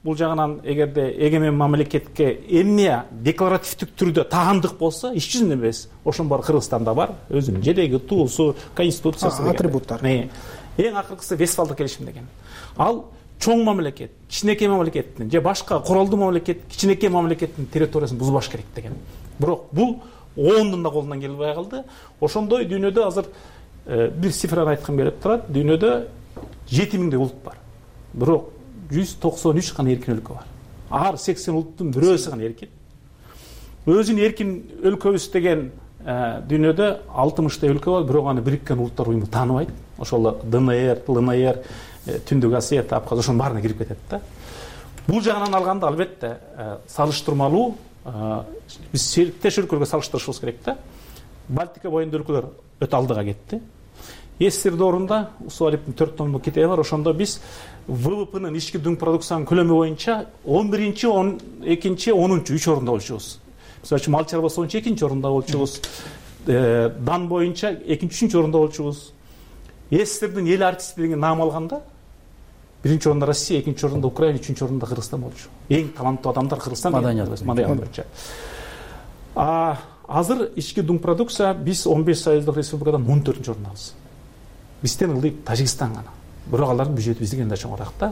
бул жагынан эгерде эгемен мамлекетке эмне декларативдик түрдө таандык болсо, иш жүзүндө эмес, ошонун баары Кыргызстанда бар, өзүнүн желеги, туусу, конституциясы, атрибуттар. Эң акыркысы Вестфалдык келишим деген. Ал чоң мамлекет, кичинекей мамлекеттин же башка куралдуу мамлекет, кичинекей мамлекеттин территориясын бузбаш керек деген. Бирок бул ондун да колунан келбей калды. Ошондой дүйнөдө азыр бир цифраны айткым келип турат. Дүйнөдө жети миңдей улут бар. Бирок жүз токсон үч гана эркин өлкө бар. Ар сексен улуттун бирөөсү гана эркин. Өзүн эркин өлкөбүз деген дүйнөдө алтымыштай өлкө бар, бирок аны Бириккен Улуттар уюму тааныбайт. Ошол ДНР, ЛНР, Түндүк Осетия, Абхазия ошонун баарына кирип кетет да. Бул жагынан алганда албетте салыштырмалуу биз сериктеш өлкөлөргө салыштырышыбыз керек да. Балтика боюндагы өлкөлөр өтө алдыга кетти. СССР доорунда Усуалиевдин төрт томдук китеби бар. Ошондо биз ВВПнын ички дүң продукциянын көлөмү боюнча он биринчи, он экинчи, онунчу үч орунда болчубуз. Мисалы үчүн мал чарбасы боюнча экинчи орунда болчубуз. Дан боюнча экинчи, үчүнчү орунда болчубуз. СССРдин эл артисти деген наам алганда биринчи орунда Россия, экинчи орунда Украина, үчүнчү орунда Кыргызстан болчу. Эң таланттуу адамдар Кыргызстан маданият боюнча. А азыр ички дүң продукция биз он беш союздук республикадан он төртүнчү орундабыз. Бизден ылдый Тажикстан гана. Бирок алардын бюджети бизден да чоңураак да.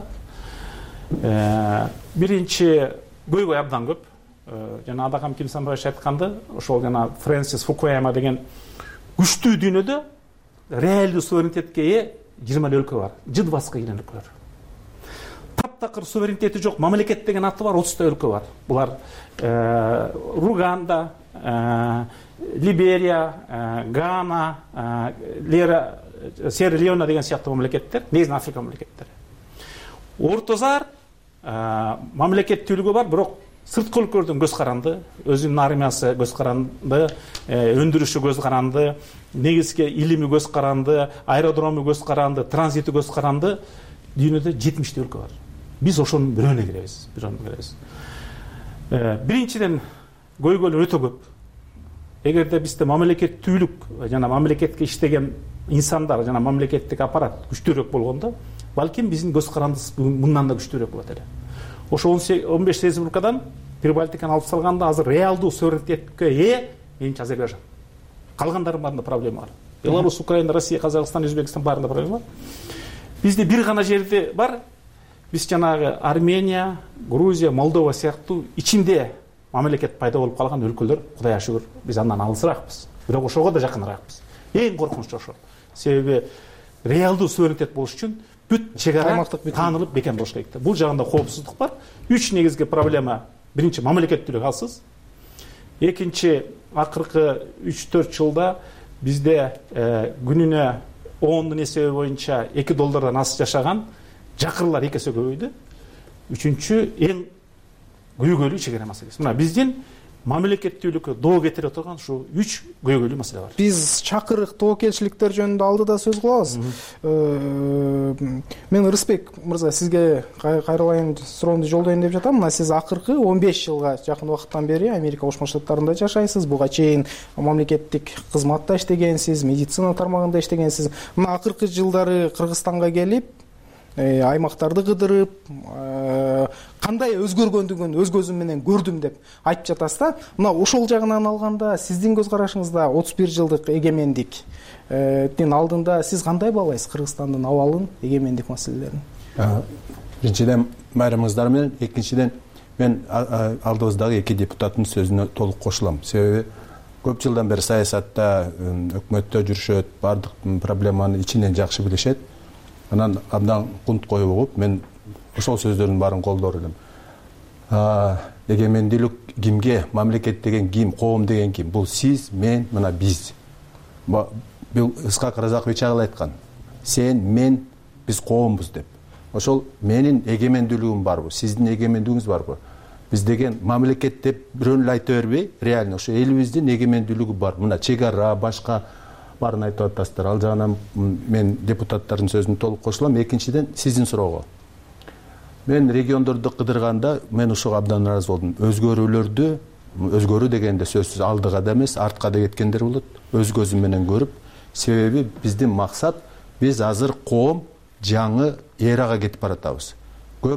Биринчи көйгөй абдан көп. Жана Адакам Кимсанбаевич айтканды, ошол жана Фрэнсис Фукуяма деген күчтүү дүйнөдө реалдуу суверенитетке ээ жыйырма өлкө бар. Жыдбаска келген өлкөлөр. Таптакыр суверенитети жок мамлекет деген аты бар отуздай өлкө бар. Булар Руганда, Либерия, Гана, Лера, Сьерра Леона деген сыяктуу мамлекеттер, негизинен Африка мамлекеттери. Ортозар мамлекеттүүлүгү бар, бирок сырткы өлкөлөрдөн көз каранды, өзүнүн армиясы көз каранды, өндүрүшү көз каранды, негизги илими көз каранды, аэродрому көз каранды, транзити көз каранды. Дүйнөдө жетимиштей өлкө бар. Биз ошонун бирөөнө киребиз, бирөөнө киребиз. Биринчиден көйгөйлөр өтө көп. Эгерде бизде мамлекеттүүлүк жана мамлекетке иштеген инсандар жана мамлекеттик аппарат күчтүүрөөк болгондо, балким биздин көз карандыбыз мындан да күчтүүрөөк болот эле. Ошо он беш республикадан Прибалтиканы алып салганда азыр реалдуу суверенитетке ээ менимче Азербайжан. Калгандардын баарында проблема бар. Беларусь, Украина, Россия, Казакстан, Өзбекстан баарында проблема бар. Бизде бир гана жерде бар. Биз жанагы Армения, Грузия, Молдова сыяктуу ичинде мамлекет пайда болуп калган өлкөлөр, Кудайга шүгүр, биз андан алысыракпыз. Бирок ошого да жакыныракпыз. Эң коркунучу ошо. Себеби реалдуу суверенитет болуш үчүн бүт чек ара таанылып бекем болуш керек. Бул жагында коопсуздук бар. Үч негизги проблема. Биринчи мамлекеттүүлүк алсыз. Экинчи акыркы үч төрт жылда бизде күнүнө ондун эсеби боюнча эки доллардан аз жашаган жакырлар эки эсе көбөйдү. Үчүнчү эң көйгөйлүү чек ара маселеси. Мына биздин мамлекеттүүлүккө доо кетире турган ушу үч көйгөйлүү маселе бар. Биз чакырык тобокелчиликтер жөнүндө алдыда сөз кылабыз. Мен Рысбек мырза сизге кайрылайын суроону жолдоюн деп жатам. Мына сиз акыркы он беш жылга жакын убакыттан бери Америка Кошмо Штаттарында жашайсыз. Буга чейин мамлекеттик кызматта иштегенсиз, медицина тармагында иштегенсиз. Мына акыркы жылдары Кыргызстанга келип, аймактарды кыдырып, кандай өзгөргөндүгүн өз көзүм менен көрдүм деп айтып жатасыз да. Мына ошол жагынан алганда сиздин көз карашыңызда отуз бир жылдык эгемендиктин алдында сиз кандай баалайсыз Кыргызстандын абалын, эгемендик маселелерин? Биринчиден майрамыңыздар менен, экинчиден мен алдыбыздагы эки депутаттын сөзүнө толук кошулам. Себеби көп жылдан бери саясатта, өкмөттө жүрүшөт, бардык проблеманы ичинен жакшы билишет. Анан абдан кунт коюп угуп, мен ошол сөздөрдүн баарын колдор элем. Эгемендүүлүк кимге, мамлекет деген ким, коом деген ким? Бул сиз, мен, мына биз. Бул Ысқақ Разақович агыл айткан. Сен, мен, биз коомбуз деп. Ошол менин эгемендүүлүгүм барбы, сиздин эгемендүүлүгүңүз барбы? Биз деген мамлекет деп бирөөнү айта бербей, реально ошо элибиздин эгемендүүлүгү бар. Мына чек ара, башка барын айтып атасыздар. Ал жагынан мен депутаттардын сөзүнө толук кошулам. Экинчиден сиздин суроого. Мен региондорду кыдырганда мен ошого абдан нааразы болдум. Өзгөрүүлөрдү, өзгөрүү дегенде сөзсүз алдыга да эмес, артка да кеткендер болот. Өз көзүм менен көрүп, себеби биздин максат биз азыр коом жаңы эрага кетип баратабыз. Көп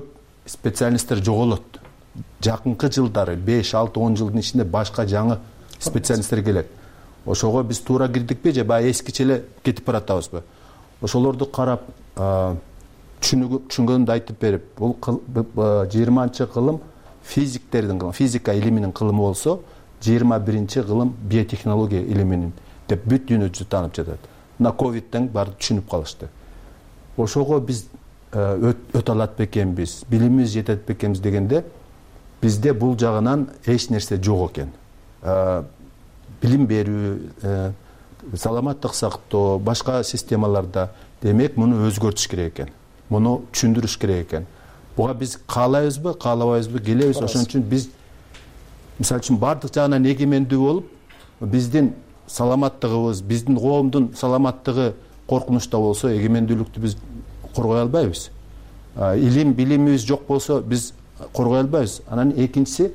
специалисттер жоголот. Жакынкы жылдары беш алты он жылдын ичинде башка жаңы специалисттер келет. Ошого биз туура кирдикпи же баягы эскиче эле кетип баратабызбы? Ошолорду карап, түшүнгөнүмдү айтып берип, бул жыйырманчы кылым физиктердин кылымы, физика илиминин кылымы болсо, жыйырма биринчи кылым биотехнология илиминин деп бүт дүйнө жүзү таанып жатат. Мына ковидтен баары түшүнүп калышты. Ошого биз өтө алат бекенбиз, билимибиз жетет бекенбиз дегенде, бизде бул жагынан эч нерсе жок экен. Билим берүү, саламаттык сактоо, башка системаларда демек муну өзгөртүш керек экен. Муну түшүндүрүш керек экен. Буга биз каалайбызбы, каалабайбызбы, келебиз. Ошон үчүн биз мисалы үчүн бардык жагынан эгемендүү болуп, биздин саламаттыгыбыз, биздин коомдун саламаттыгы коркунучта болсо, эгемендүүлүктү биз коргой албайбыз. Илим, билимибиз жок болсо, биз коргой албайбыз. Анан экинчиси,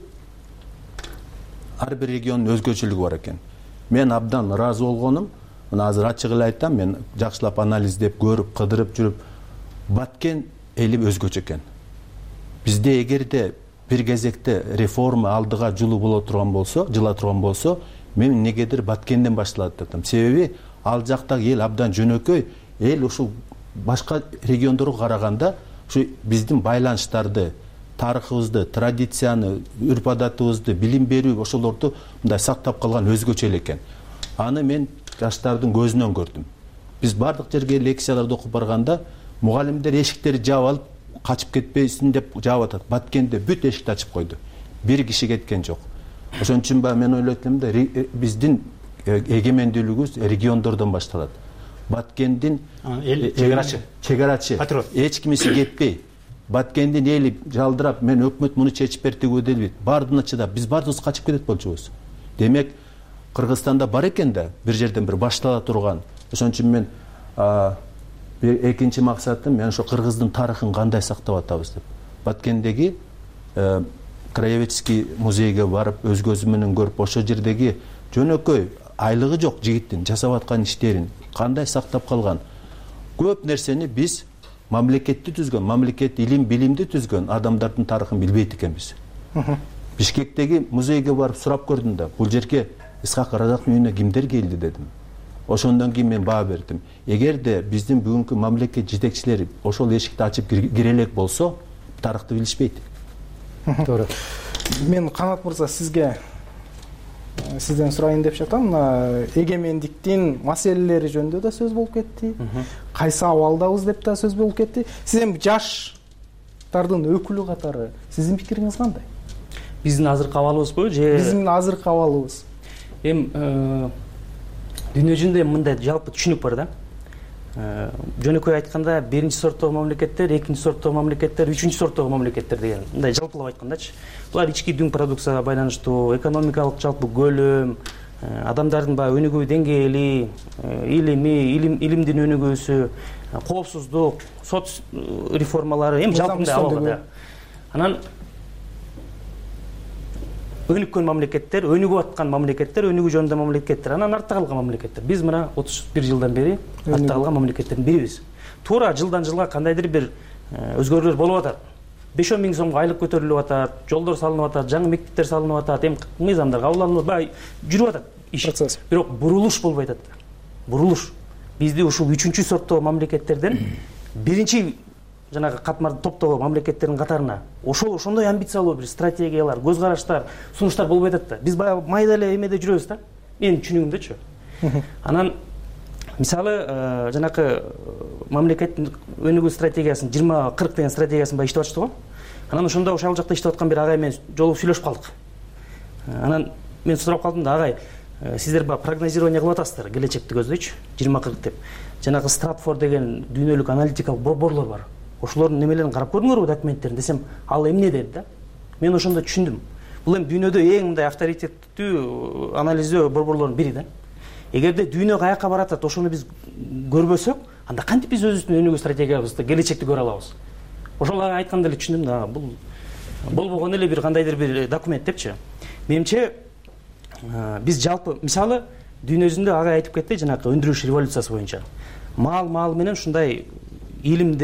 ар бир региондун өзгөчөлүгү бар экен. Мен абдан ыраазы болгонум, мына азыр ачык эле айтам, мен жакшылап анализдеп, көрүп, кыдырып жүрүп, Баткен эли өзгөчө экен. Бизде эгерде бир кезекте реформа алдыга жулуу боло турган болсо, жыла турган болсо, мен негедир Баткенден башталат деп атам. Себеби ал жактагы эл абдан жөнөкөй, эл ушул башка региондорго караганда ушу биздин байланыштарды, тарыхыбызды, традицияны, үрп-адатыбызды, билим берүү ошолорду мындай сактап калган өзгөчө эле экен. Аны мен жаштардын көзүнөн көрдүм. Биз бардык жерге лекцияларды окуп барганда, мугалимдер эшиктерди жаап алып, качып кетпейсиң деп жаап атат. Баткенде бүт эшикти ачып койду. Бир киши кеткен жок. Ошон үчүн ба мен ойлойт элем да, биздин эгемендүүлүгүбүз региондордон башталат. Баткендин чегарачы, чегарачы, эч кимиси кетпей, Баткендин эли жалдырап, мен өкмөт муну чечип берди деп, бардына чыдап, биз бардыбыз качып кетет болчубуз. Демек, Кыргызстанда бар экен да, бир жерден бир баштала турган. Ошон үчүн мен экинчи максатым, мен ошо кыргыздын тарыхын кандай сактап атабыз деп. Баткендеги краеведческий музейге барып, өз көзүм менен көрүп, ошо жердеги жөнөкөй айлыгы жок жигиттин жасап аткан иштерин кандай сактап калган. Көп нерсени биз мамлекетти түзгөн, мамлекет илим, билимди түзгөн адамдардын тарыхын билбейт экенбиз. Бишкектеги музейге барып сурап көрдүм да, бул жерге Исхак Разаковдун үйүнө кимдер келди дедим. Ошондон кийин мен баа бердим. Эгерде биздин бүгүнкү мамлекет жетекчилери ошол эшикти ачып кире элек болсо, тарыхты билишпейт. Туура. Мен Канат мырза сизге сизден сурайын деп жатам. Эгемендиктин маселелери жөнүндө да сөз болуп кетти. Кайсы абалдабыз деп да сөз болуп кетти. Сиз эми жаштардын өкүлү катары сиздин пикириңиз кандай? Биздин азыркы абалыбызбы же? Биздин азыркы абалыбыз. Эми дүйнө жүзүндө мындай жалпы түшүнүк бар да. Жөнөкөй айтканда биринчи сорттогу мамлекеттер, экинчи сорттогу мамлекеттер, үчүнчү сорттогу мамлекеттер деген мындай жалпылап айткандачы. Булар ички дүң продукцияга байланыштуу, экономикалык жалпы көлөм, адамдардын баягы өнүгүү деңгээли, илими, илимдин өнүгүүсү, коопсуздук, сот реформалары эми жалпы мындай абалда. Анан өнүккөн мамлекеттер, өнүгүп аткан мамлекеттер, өнүгүү жөнүндө мамлекеттер, анан артта калган мамлекеттер. Биз мына отуз бир жылдан бери артта калган мамлекеттердин бирибиз. Туура жылдан жылга кандайдыр бир өзгөрүүлөр болуп атат. беш он миң сомго айлык көтөрүлүп атат, жолдор салынып атат, жаңы мектептер салынып атат, эми мыйзамдар кабыл алынып, бай жүрүп атат иш. Бирок бурулуш болбой атат. Бурулуш. Бизди ушул үчүнчү сорттогу мамлекеттерден биринчи жанагы катмар топтогу мамлекеттердин катарына ошол ошондой амбициялуу бир стратегиялар, көз караштар, сунуштар болбой атат да. Биз баягы майда эле эмеде жүрөбүз да. Менин түшүнүгүмдөчү. Анан мисалы жанакы мамлекеттин өнүгүү стратегиясын жыйырма кырк деген стратегиясын баягы иштеп атышты го. Анан ошондо ошол жакта иштеп аткан бир агай менен жолугуп сүйлөшүп калдык. Анан мен сурап калдым да, агай, сиздер баягы прогнозирование кылып атасыздар, келечекти көздөйчү, жыйырма кырк деп. Жанагы Стратфорд деген дүйнөлүк аналитикалык борборлор бар. Ошолордун немелерин карап көрдүңөрбү, документтерин десем, ал эмне деди да. Мен ошондо түшүндүм. Бул эми дүйнөдө эң мындай авторитеттүү анализдөө борборлордун бири да. Эгерде дүйнө каяка баратат, ошону биз көрбөсөк, анда кантип биз өзүбүздүн өнүгүү стратегиябызды, келечекти көрө алабыз? Ошол айтканда эле түшүндүм да, бул болбогон эле бир кандайдыр бир документ депчи. Менимче биз жалпы мисалы дүйнө жүзүндө агай айтып кетти жанагы өндүрүш революциясы боюнча. Мал мал менен ушундай илимде,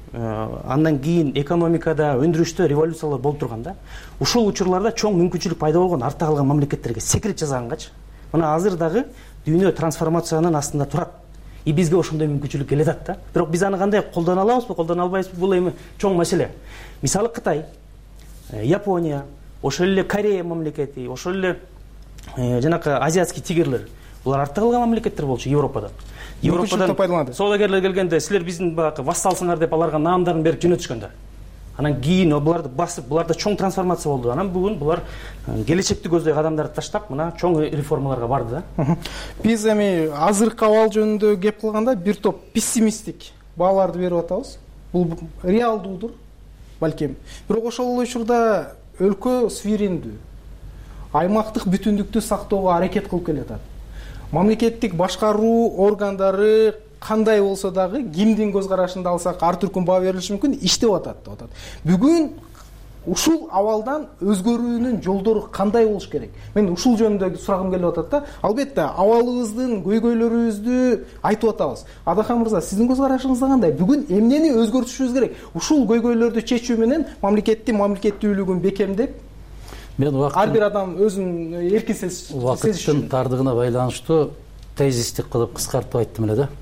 андан кийин экономикада, өндүрүштө революциялар болуп турганда, ушул учурларда чоң мүмкүнчүлүк пайда болгон артта калган мамлекеттерге секрет жасагангачы мына азыр дагы дүйнө трансформациянын астында турат. И бизге ошондой мүмкүнчүлүк келе атат да. Бирок биз аны кандай колдоно алабызбы, колдоно албайбызбы, бул эми чоң маселе. Мисалы Кытай, Япония, ошол эле Корея мамлекети, ошол эле жанакы азиатский тигрлер, булар артта калган мамлекеттер болчу Европадан. Европадан соодагерлер келгенде, силер биздин баягы вассалсыңар деп аларга наамдарын берип жөнөтүшкөндө. Анан кийин буларды басып, буларда чоң трансформация болду. Анан бүгүн булар келечекти көздөй кадамдарды таштап, мына чоң реформаларга барды да. Биз эми азыркы абал жөнүндө кеп кылганда бир топ пессимисттик бааларды берип атабыз. Бул реалдуудур, балким. Бирок ошол эле учурда өлкө суверендүү, аймактык бүтүндүктү сактоого аракет кылып келатат. Мамлекеттик башкаруу органдары кандай болсо дагы, кимдин көз карашында алсак ар түркүн баа берилиши мүмкүн, иштеп атат деп атат. Бүгүн ушул абалдан өзгөрүүнүн жолдору кандай болуш керек? Мен ушул жөнүндө сурагым келип атат да. Албетте, абалыбыздын көйгөйлөрүбүздү айтып атабыз. Адахан мырза, сиздин көз карашыңызда кандай? Бүгүн эмнени өзгөртүшүбүз керек? Ушул көйгөйлөрдү чечүү менен мамлекеттин мамлекеттүүлүгүн бекемдеп, мен убакыт ар бир адам өзүн эркин сезиш, убакыттын тардыгына байланыштуу тезистик кылып кыскартып айттым эле да.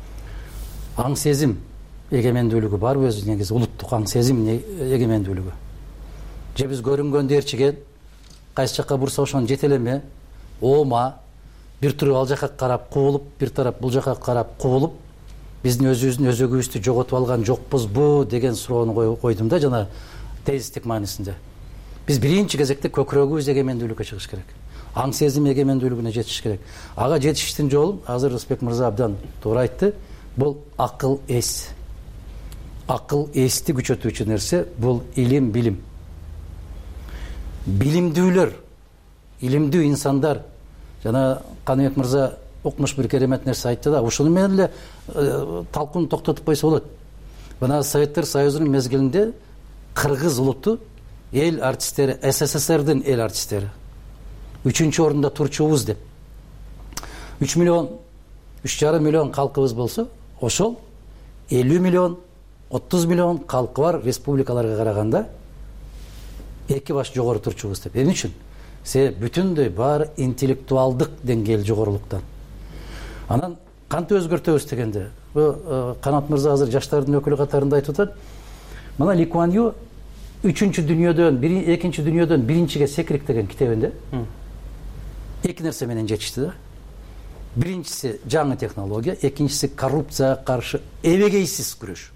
Аң сезим эгемендүүлүгү барбы өзү негизи улуттук аң сезим эгемендүүлүгү. Же биз көрүнгөндү ээрчиген, кайсы жакка бурса ошону жетелеме, оома, бир түрү ал жакка карап кубулуп, бир тарап бул жакка карап кубулуп, биздин өзүбүздүн өзөгүбүздү жоготуп алган жокпузбу деген суроону койдум да жана тезистик маанисинде. Биз биринчи кезекте көкүрөгүбүз эгемендүүлүккө чыгыш керек. Аң сезим эгемендүүлүгүнө жетиш керек. Ага жетиштин жолу, азыр Рысбек мырза абдан туура айтты, бул акыл эс. Акыл эсти күчөтүүчү нерсе бул илим, билим. Билимдүүлөр, илимдүү инсандар, жана Каныбек мырза укмуш бир керемет нерсе айтты да, ушуну менен эле талкууну токтотуп койсо болот. Мына Советтер Союзунун мезгилинде кыргыз улуту эл артисттери, СССРдин эл артисттери үчүнчү орунда турчубуз деп. үч миллион, үч жарым миллион калкыбыз болсо, ошол элүү миллион, отуз миллион калкы бар республикаларга караганда эки баш жогору турчубуз деп. Эмне үчүн? Себеби бүтүндөй баары интеллектуалдык деңгээл жогорулуктан. Анан кантип өзгөртөбүз дегенде, Канат мырза азыр жаштардын өкүлү катарында айтып атат. Мына Ли Куан Ю үчүнчү дүйнөдөн, экинчи дүйнөдөн биринчиге секирик деген китебинде эки нерсе менен жетишти да. Биринчиси жаңы технология, экинчиси коррупцияга каршы эбегейсиз күрөш.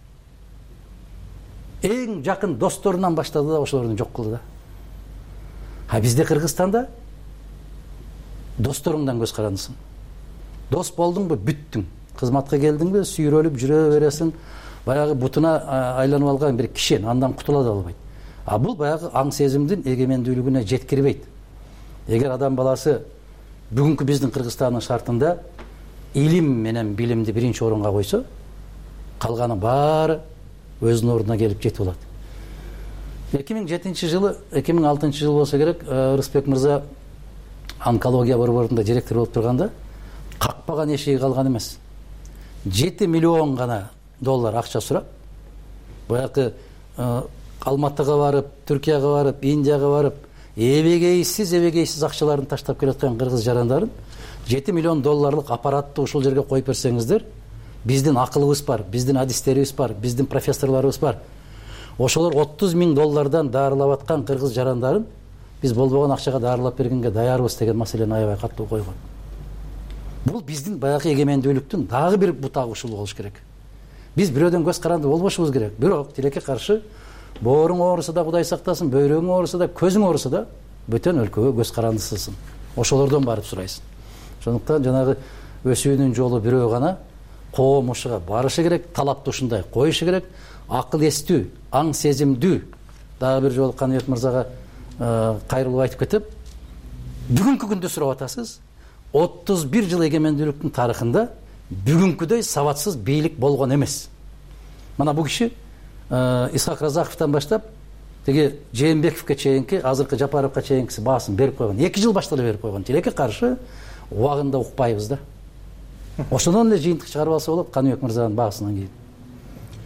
Эң жакын досторунан баштады да ошолорду жок кылды да. А бизде Кыргызстанда досторуңдан көз карандысың. Дос болдуңбу, бүттүң. Кызматка келдиңби, сүйрөлүп жүрө бересиң. Баягы бутуна айланып алган бир кишен андан кутула да албайт. А бул баягы аң сезимдин эгемендүүлүгүнө жеткирбейт. Эгер адам баласы бүгүнкү биздин Кыргызстандын шартында илим менен билимди биринчи орунга койсо, калганы баары өзүнүн ордуна келип жетип алат. эки миң жетинчи жылы, эки миң алтынчы жыл болсо керек, Рысбек мырза онкология борборунда директор болуп турганда какпаган эшиги калган эмес. жети миллион гана доллар акча сурап, баягы Алматыга барып, Түркияга барып, Индияга барып, эбегейсиз эбегейсиз акчаларын таштап келаткан кыргыз жарандарын жети миллион долларлык аппаратты ушул жерге коюп берсеңиздер, биздин акылыбыз бар, биздин адистерибиз бар, биздин профессорлорубуз бар. Ошолор отуз миң доллардан даарылап аткан кыргыз жарандарын биз болбогон акчага даарылап бергенге даярбыз деген маселени аябай катуу койгон. Бул биздин баягы эгемендүүлүктүн дагы бир бутагы ушул болуш керек. Биз бирөөдөн көз каранды болбошубуз керек. Бирок тилекке каршы бооруң ооруса да Кудай сактасын, бөйрөгүң ооруса да, көзүң ооруса да бөтөн өлкөгө көз карандысысың. Ошолордон барып сурайсың. Ошондуктан жанагы өсүүнүн жолу бирөө гана, коом ушуга барышы керек, талапты ушундай коюшу керек. Акыл эстүү, аң сезимдүү. Дагы бир жолу Каныбек мырзага кайрылып айтып кетип, бүгүнкү күндө сурап атасыз, отуз бир жыл эгемендүүлүктүн тарыхында бүгүнкүдөй сабатсыз бийлик болгон эмес. Мына бул киши Исхак Разаковтан баштап, теги Жээнбековке чейинки, азыркы Жапаровго чейинкиси баасын берип койгон. эки жыл башта эле берип койгон. Тилекке каршы убагында укпайбыз да. Ошондон эле жыйынтык чыгарып алса болот Каныбек мырзанын баасынан кийин.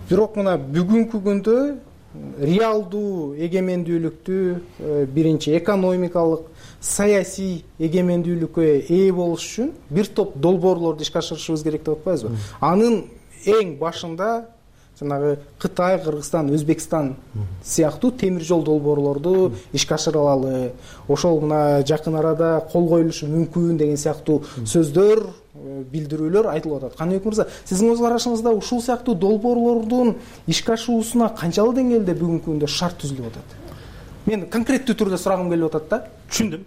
бирок мына бүгүнкү күндө реалдуу эгемендүүлүктү, биринчи экономикалык, саясий эгемендүүлүккө ээ болуш үчүн бир топ долбоорлорду ишке ашырышыбыз керек деп атпайбызбы? Анын эң башында жанагы Кытай, Кыргызстан, Өзбекстан сыяктуу темир жол долбоорлорду ишке ашыра алалы, ошол мына жакын арада кол коюлушу мүмкүн деген сыяктуу сөздөр, билдирүүлөр айтылып атат. Каныбек мырза, сиздин көз карашыңызда ушул сыяктуу долбоорлордун ишке ашуусуна канчалык деңгээлде бүгүнкү күндө шарт түзүлүп атат? Мен конкреттүү түрдө сурагым келип атат да. Түшүндүм.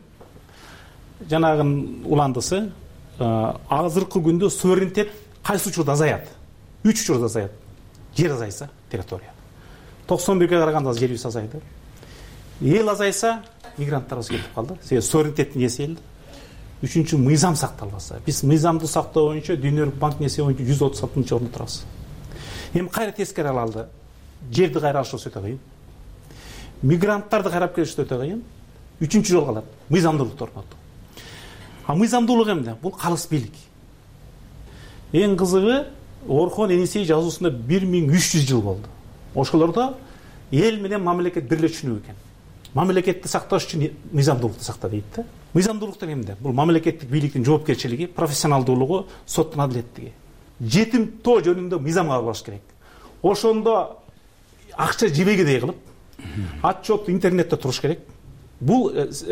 Жанагынын уландысы, азыркы күндө суверенитет кайсы учурда азаят? Үч учурда азаят. Жер азайса, территория. токсон бирге караганда жерибиз азайды. Эл азайса, мигранттарыбыз кетип калды. Себеби суверенитеттин ээси эл. Үчүнчү, мыйзам сакталбаса. Биз мыйзамды сактоо боюнча Дүйнөлүк банктын эсеби боюнча жүз отуз алтынчы орунда турабыз. Эми кайра тескери алалы. Жерди кайра алыш өтө кыйын. Мигранттарды кайрап келиш өтө кыйын. Үчүнчү жол калат. Мыйзамдуулукту орнотуу. А мыйзамдуулук эмне? Бул калыс бийлик. Эң кызыгы, Орхон Енисей жазуусунда бир миң үч жүз жыл болду. Ошолордо эл менен мамлекет бир эле түшүнүк экен. Мамлекетти сакташ үчүн мыйзамдуулукту сакта дейт да. Мыйзамдуулук деген эмне? Бул мамлекеттик бийликтин жоопкерчилиги, профессионалдуулугу, соттун адилеттиги. Жетим тоо жөнүндө мыйзам кабылдаш керек. Ошондо акча жебегедей кылып, отчет интернетте туруш керек. Бул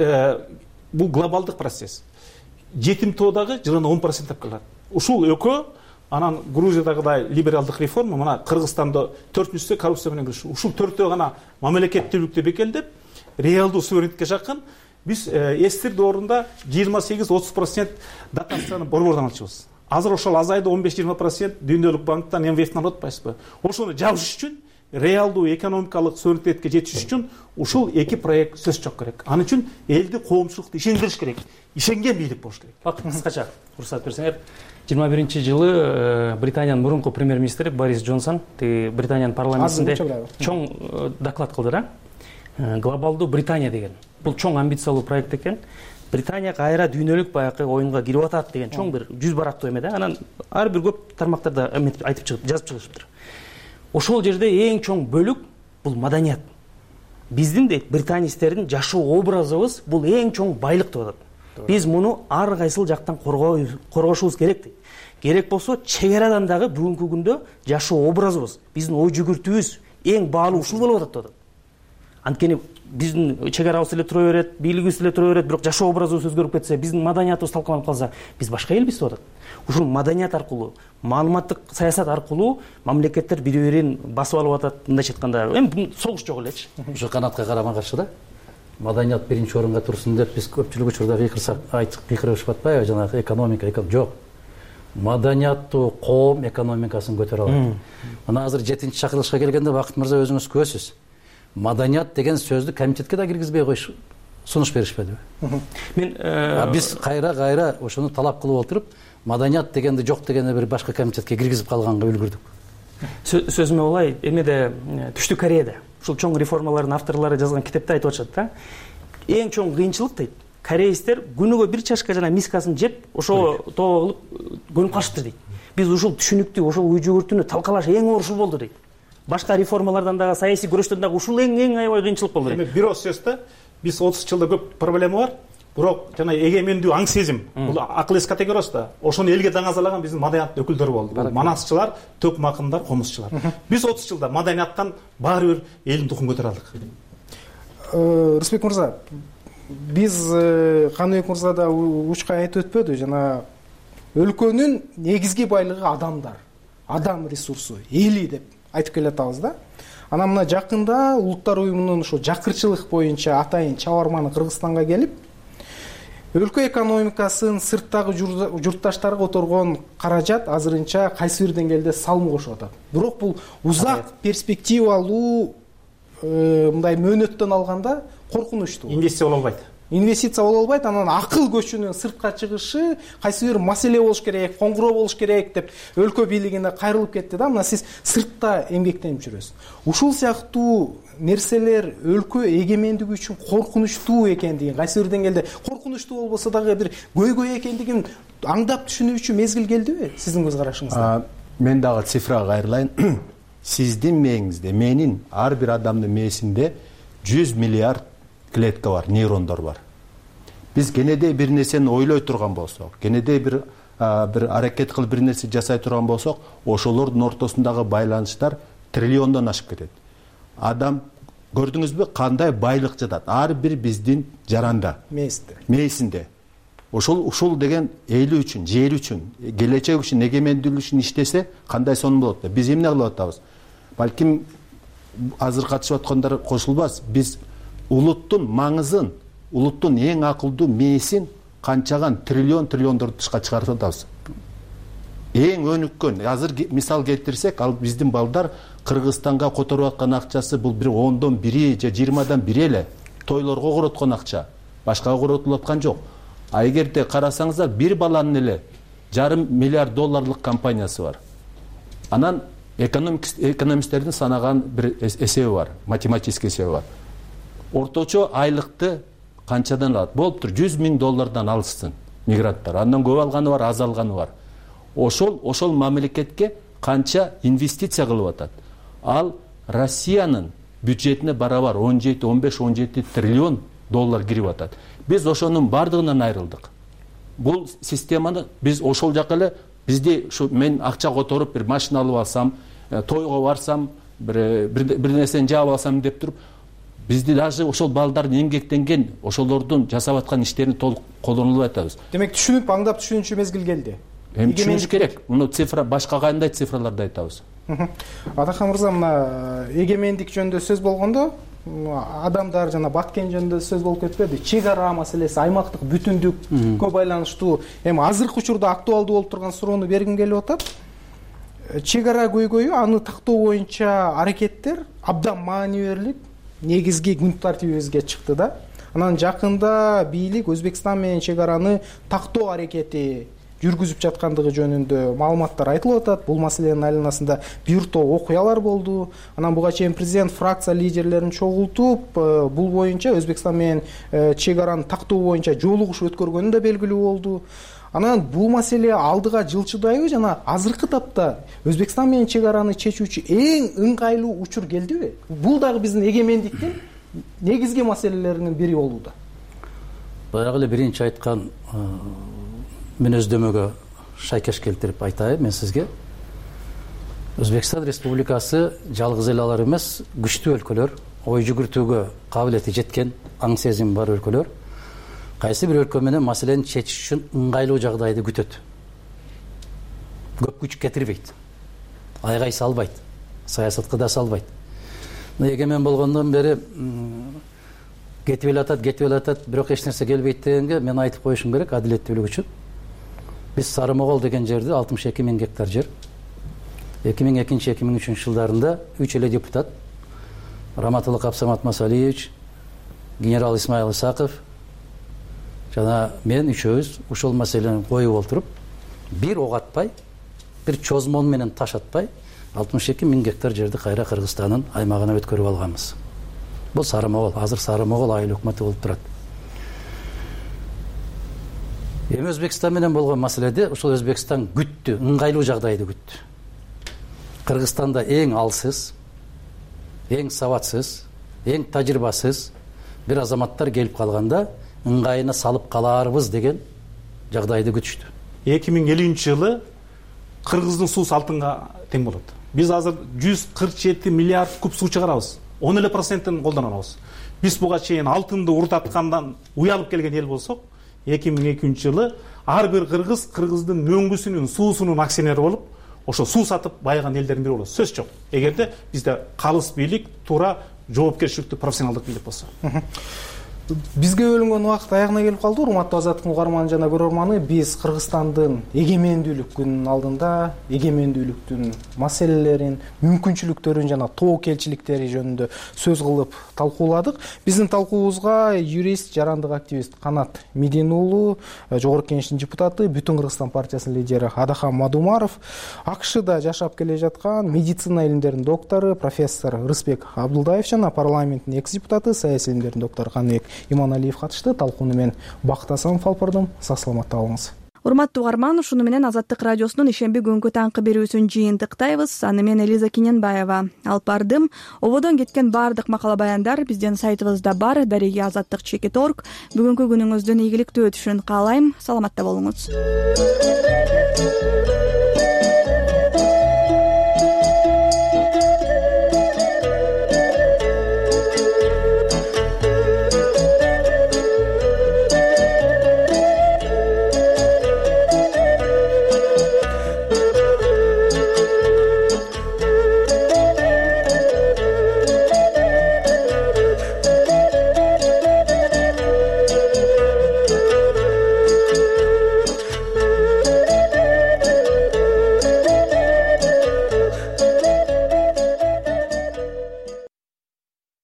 бул глобалдык процесс. Жетим тоодагы жылына он процент калат. Ушул экөө анан Грузиядагыдай либералдык реформа, мына Кыргызстанда төртүнчүсү коррупция менен күрөш. Ушул төртөө гана мамлекеттүүлүктү бекемдеп, реалдуу суверенитетке жакын биз эстир доорунда жыйырма сегиз отуз процент дотацияны борбордон алчубыз. Азыр ошол азайды он беш жыйырма процент Дүйнөлүк банктан, эм вэ эфтен алып атпайсызбы? Ошону жабыш үчүн, реалдуу экономикалык суверенитетке жетиш үчүн ушул эки проект сөз чок керек. Аны үчүн элди, коомчулукту ишендириш керек. Ишенген бийлик болуш керек. Бак, кыскача уруксат берсеңер. жыйырма биринчи жылы Британиянын мурунку премьер-министри Борис Джонсон Британиянын парламентинде чоң доклад кылды да. Глобалдуу Британия деген. Бул чоң амбициялуу проект экен. Британия кайра дүйнөлүк баягы оюнга кирип атат деген чоң бир жүз барактуу эме да. Анан ар бир көп тармактарда айтып чыгып, жазып чыгышыптыр. Ошол жерде эң чоң бөлүк бул маданият. Биздин дейт британецтердин жашоо образыбыз бул эң чоң байлык деп атат. Биз муну ар кайсыл жактан коргошубуз керек дейт. Керек болсо чек арадан дагы бүгүнкү күндө жашоо образыбыз, биздин ой жүгүртүүбүз эң баалуу ушул болуп атат деп атат. Анткени биздин чек арабыз эле тура берет, бийлигибиз эле тура берет, бирок жашоо образыбыз өзгөрүп кетсе, биздин маданиятыбыз талкаланып калса, биз башка элбиз деп атат. Ушул маданият аркылуу, маалыматтык саясат аркылуу мамлекеттер бири-бирин басып алып атат, мындайча айтканда, эми согуш жок элечи. Ушу канатка карама каршы да. Маданият биринчи орунга турсун деп биз көпчүлүк учурда кыйкырсак, айтып кыйкырышып атпайбы, жанагы экономика, жок. Маданияттуу коом экономикасын көтөрө алат. Мына азыр жетинчи чакырылышка келгенде Бакыт мырза өзүңүз көрөсүз. Маданият деген сөздү комитетке да киргизбей коюш сунуш беришпедиби? Мен биз кайра-кайра ошону талап кылып отуруп, маданият дегенди жок дегенде бир башка комитетке киргизип калганга үлгүрдүк. Сөзүмө улай, эмеде Түштүк Кореяда ушул чоң реформалардын авторлору жазган китепте айтып атышат да. Эң чоң кыйынчылык дейт. Корейстер күнүгө бир чашка жана мискасын жеп, ошо тоо кылып көнүп калышыптыр дейт. Биз ушул түшүнүктү, ошол ой жүгүртүүнү талкалаш эң оор ушул болду дейт. Башка реформалардан дагы, саясий күрөштөн дагы ушул эң эң аябай кыйынчылык болду дейт. Эми бир ооз сөз да, биз отуз жылда көп проблема бар. Бирок жана эгемендүү аң сезим, бул акыл эс категориясы да. Ошону элге даңазалаган биздин маданияттын өкүлдөрү болду. Бул манасчылар, төк макындар, комузчулар. Биз отуз жылда маданияттан баары бир элдин духун көтөрө алдык. Рысбек мырза, биз Каныбек мырза да учка айтып өтпөдү, жана өлкөнүн негизги байлыгы адамдар, адам ресурсу, эли деп айтып келатабыз да. Анан мына жакында Улуттар уюмунун ошо жакырчылык боюнча атайын чабарманы Кыргызстанга келип, өлкө экономикасын сырттагы журтташтарга которгон каражат азырынча кайсы бир деңгээлде салым кошуп атат. Бирок бул узак перспективалуу мындай мөөнөттөн алганда коркунучтуу. Инвестиция боло албайт. Инвестиция боло албайт, анан акыл көчүнүн сыртка чыгышы кайсы бир маселе болуш керек, коңгуроо болуш керек деп өлкө бийлигине кайрылып кетти да. Мына сиз сыртта эмгектенип жүрөсүз. Ушул сыяктуу нерселер өлкө эгемендиги үчүн коркунучтуу экендигин, кайсы бир деңгээлде коркунучтуу болбосо дагы бир көйгөй экендигин аңдап түшүнүүчү мезгил келдиби сиздин көз карашыңызда? Мен дагы цифрага кайрылайын. сиздин мээңизде, менин ар бир адамдын мээсинде жүз миллиард клетка бар, нейрондор бар. Биз кенедей бир нерсени ойлой турган болсок, кенедей бир бир аракет кылып бир нерсе жасай турган болсок, ошолордун ортосундагы байланыштар триллиондон ашып кетет. Адам көрдүңүзбү кандай байлык жатат? Ар бир биздин жаранда, мээсинде. Мээсинде. Ошол ушул деген эли үчүн, жер үчүн, келечек үчүн, эгемендүүлүк үчүн иштесе кандай сонун болот да? Биз эмне кылып атабыз? Балким азыр катышып аткандар кошулбас. Биз улуттун маңызын, улуттун эң акылдуу мээсин канчаган триллион триллиондорду тышка чыгарып атабыз. Эң өнүккөн, азыр мисал келтирсек, ал биздин балдар Кыргызстанга которуп аткан акчасы бул бир ондон бири же жыйырмадан бири эле. Тойлорго короткон акча, башкага коротулуп аткан жок. А эгерде карасаңыздар, бир баланын эле жарым миллиард долларлык компаниясы бар. Анан экономисттердин санаган бир эсеби бар, математический эсеби бар. Орточо айлыкты канчадан алат? Болуптур, жүз миң доллардан алышсын мигранттар. Андан көп алганы бар, аз алганы бар. Ошол ошол мамлекетке канча инвестиция кылып атат? Ал Россиянын бюджетине барабар он жети, он беш, он жети триллион доллар кирип атат. Биз ошонун бардыгынан айрылдык. Бул системаны биз ошол жака эле, бизде ушу мен акча которуп бир машина алып алсам, тойго барсам, бир бир нерсени жаап алсам деп туруп, бизди даже ошол балдардын эмгектенген, ошолордун жасап аткан иштерин толук колдонулбай атабыз. Демек түшүнүп, аңдап түшүнүүчү мезгил келди. Эми түшүнүш керек. Муну цифра башка кандай цифраларды айтабыз. Атахан мырза, мына эгемендик жөнүндө сөз болгондо, адамдар жана баткен жөнүндө сөз болуп кетпеди. Чек ара маселеси, аймактык бүтүндүккө байланыштуу, эми азыркы учурда актуалдуу болуп турган суроону бергим келип атат. Чек ара көйгөйү, аны тактоо боюнча аракеттер абдан маани берилип, негизги күн тартибибизге чыкты да. Анан жакында бийлик Өзбекстан менен чек араны тактоо аракети жүргүзүп жаткандыгы жөнүндө маалыматтар айтылып атат. Бул маселенин айланасында бир топ окуялар болду. Анан буга чейин президент фракция лидерлерин чогултуп, бул боюнча Өзбекстан менен чек араны тактоо боюнча жолугуш өткөргөнү да белгилүү болду. Анан бул маселе алдыга жылчыдайбы жана азыркы тапта Өзбекстан менен чек араны чечүүчү эң ыңгайлуу учур келдиби? Бул дагы биздин эгемендиктин негизги маселелеринин бири болууда. Баягы эле биринчи айткан мүнөздөмөгө шайкеш келтирип айтайын мен сизге. Өзбекстан Республикасы жалгыз эле алар эмес, күчтүү өлкөлөр, ой жүгүртүүгө кабилети жеткен, аң сезим бар өлкөлөр кайсы бир өлкө менен маселени чечиш үчүн ыңгайлуу жагдайды күтөт. Көп күч кетирбейт. Айгай салбайт. Саясатка да салбайт. Эгемен болгондон бери кетип эле атат, кетип эле атат, бирок эч нерсе келбейт дегенге мен айтып коюшум керек адилеттүүлүк үчүн. Биз Сары Могол деген жерде алтымыш эки миң гектар жер. эки миң экинчи эки миң үчүнчү жылдарында үч эле депутат, Раматулла Капсамат Масалиевич, генерал Исмаил Исаков жана мен үчөөбүз ушул маселени коюп олтуруп, бир ок атпай, бир чозмон менен таш атпай, алтымыш эки миң гектар жерди кайра Кыргызстандын аймагына өткөрүп алганбыз. Бул Сары Могол, азыр Сары Могол айыл өкмөтү болуп турат. Эми Өзбекстан менен болгон маселеде ушул Өзбекстан күттү, ыңгайлуу жагдайды күттү. Кыргызстанда эң алсыз, эң сабатсыз, эң тажрыйбасыз бир азаматтар келип калганда ыңгайына салып калаарбыз деген жагдайды күтүштү. эки миң элүүнчү жылы Кыргыздын суусу алтынга тең болот. Биз азыр жүз кырк жети миллиард куб суу чыгарабыз. он эле процентин колдонобуз. Биз буга чейин алтынды урутаткандан уялып келген эл болсок, эки миң экинчи жылы ар бир кыргыз кыргыздын мөңгүсүнүн суусунун акционери болуп, ошо суу сатып байыган элдердин бири болот. Сөз жок. Эгерде бизде калыс бийлик, туура жоопкерчиликтүү профессионалдык бийлик болсо. Бизге бөлүнгөн убакыт аягына келип калды. Урматтуу Азаттык угарман жана көрөрманы, биз Кыргызстандын эгемендүүлүк күнүнүн алдында эгемендүүлүктүн маселелерин, мүмкүнчүлүктөрүн жана тобокелчиликтери жөнүндө сөз кылып талкууладык. Биздин талкуубузга юрист, жарандык активист Канат Медин уулу, Жогорку Кеңештин депутаты, Бүтүн Кыргызстан партиясынын лидери Адахан Мадумаров, АКШда жашап келе жаткан медицина илимдеринин доктору профессор Рысбек Абдулдаев жана парламенттин экс депутаты, саясий илимдердин доктору Каныбек Иманалиев катышты. Талкууну мен Бактасан Фалпардым. Сак саламатта болуңуз. урматтуу угарман, ушуну менен Азаттык радиосунун ишемби күнгү таңкы берүүсүн жыйынтыктайбыз. Аны мен Элиза Кененбаева алып бардым. Ободон кеткен баардык макала баяндар биздин сайтыбызда бар, дареги азаттык чекит точка орг. Бүгүнкү күнүңүздүн ийгиликтүү өтүшүн каалайм. Саламатта болуңуз.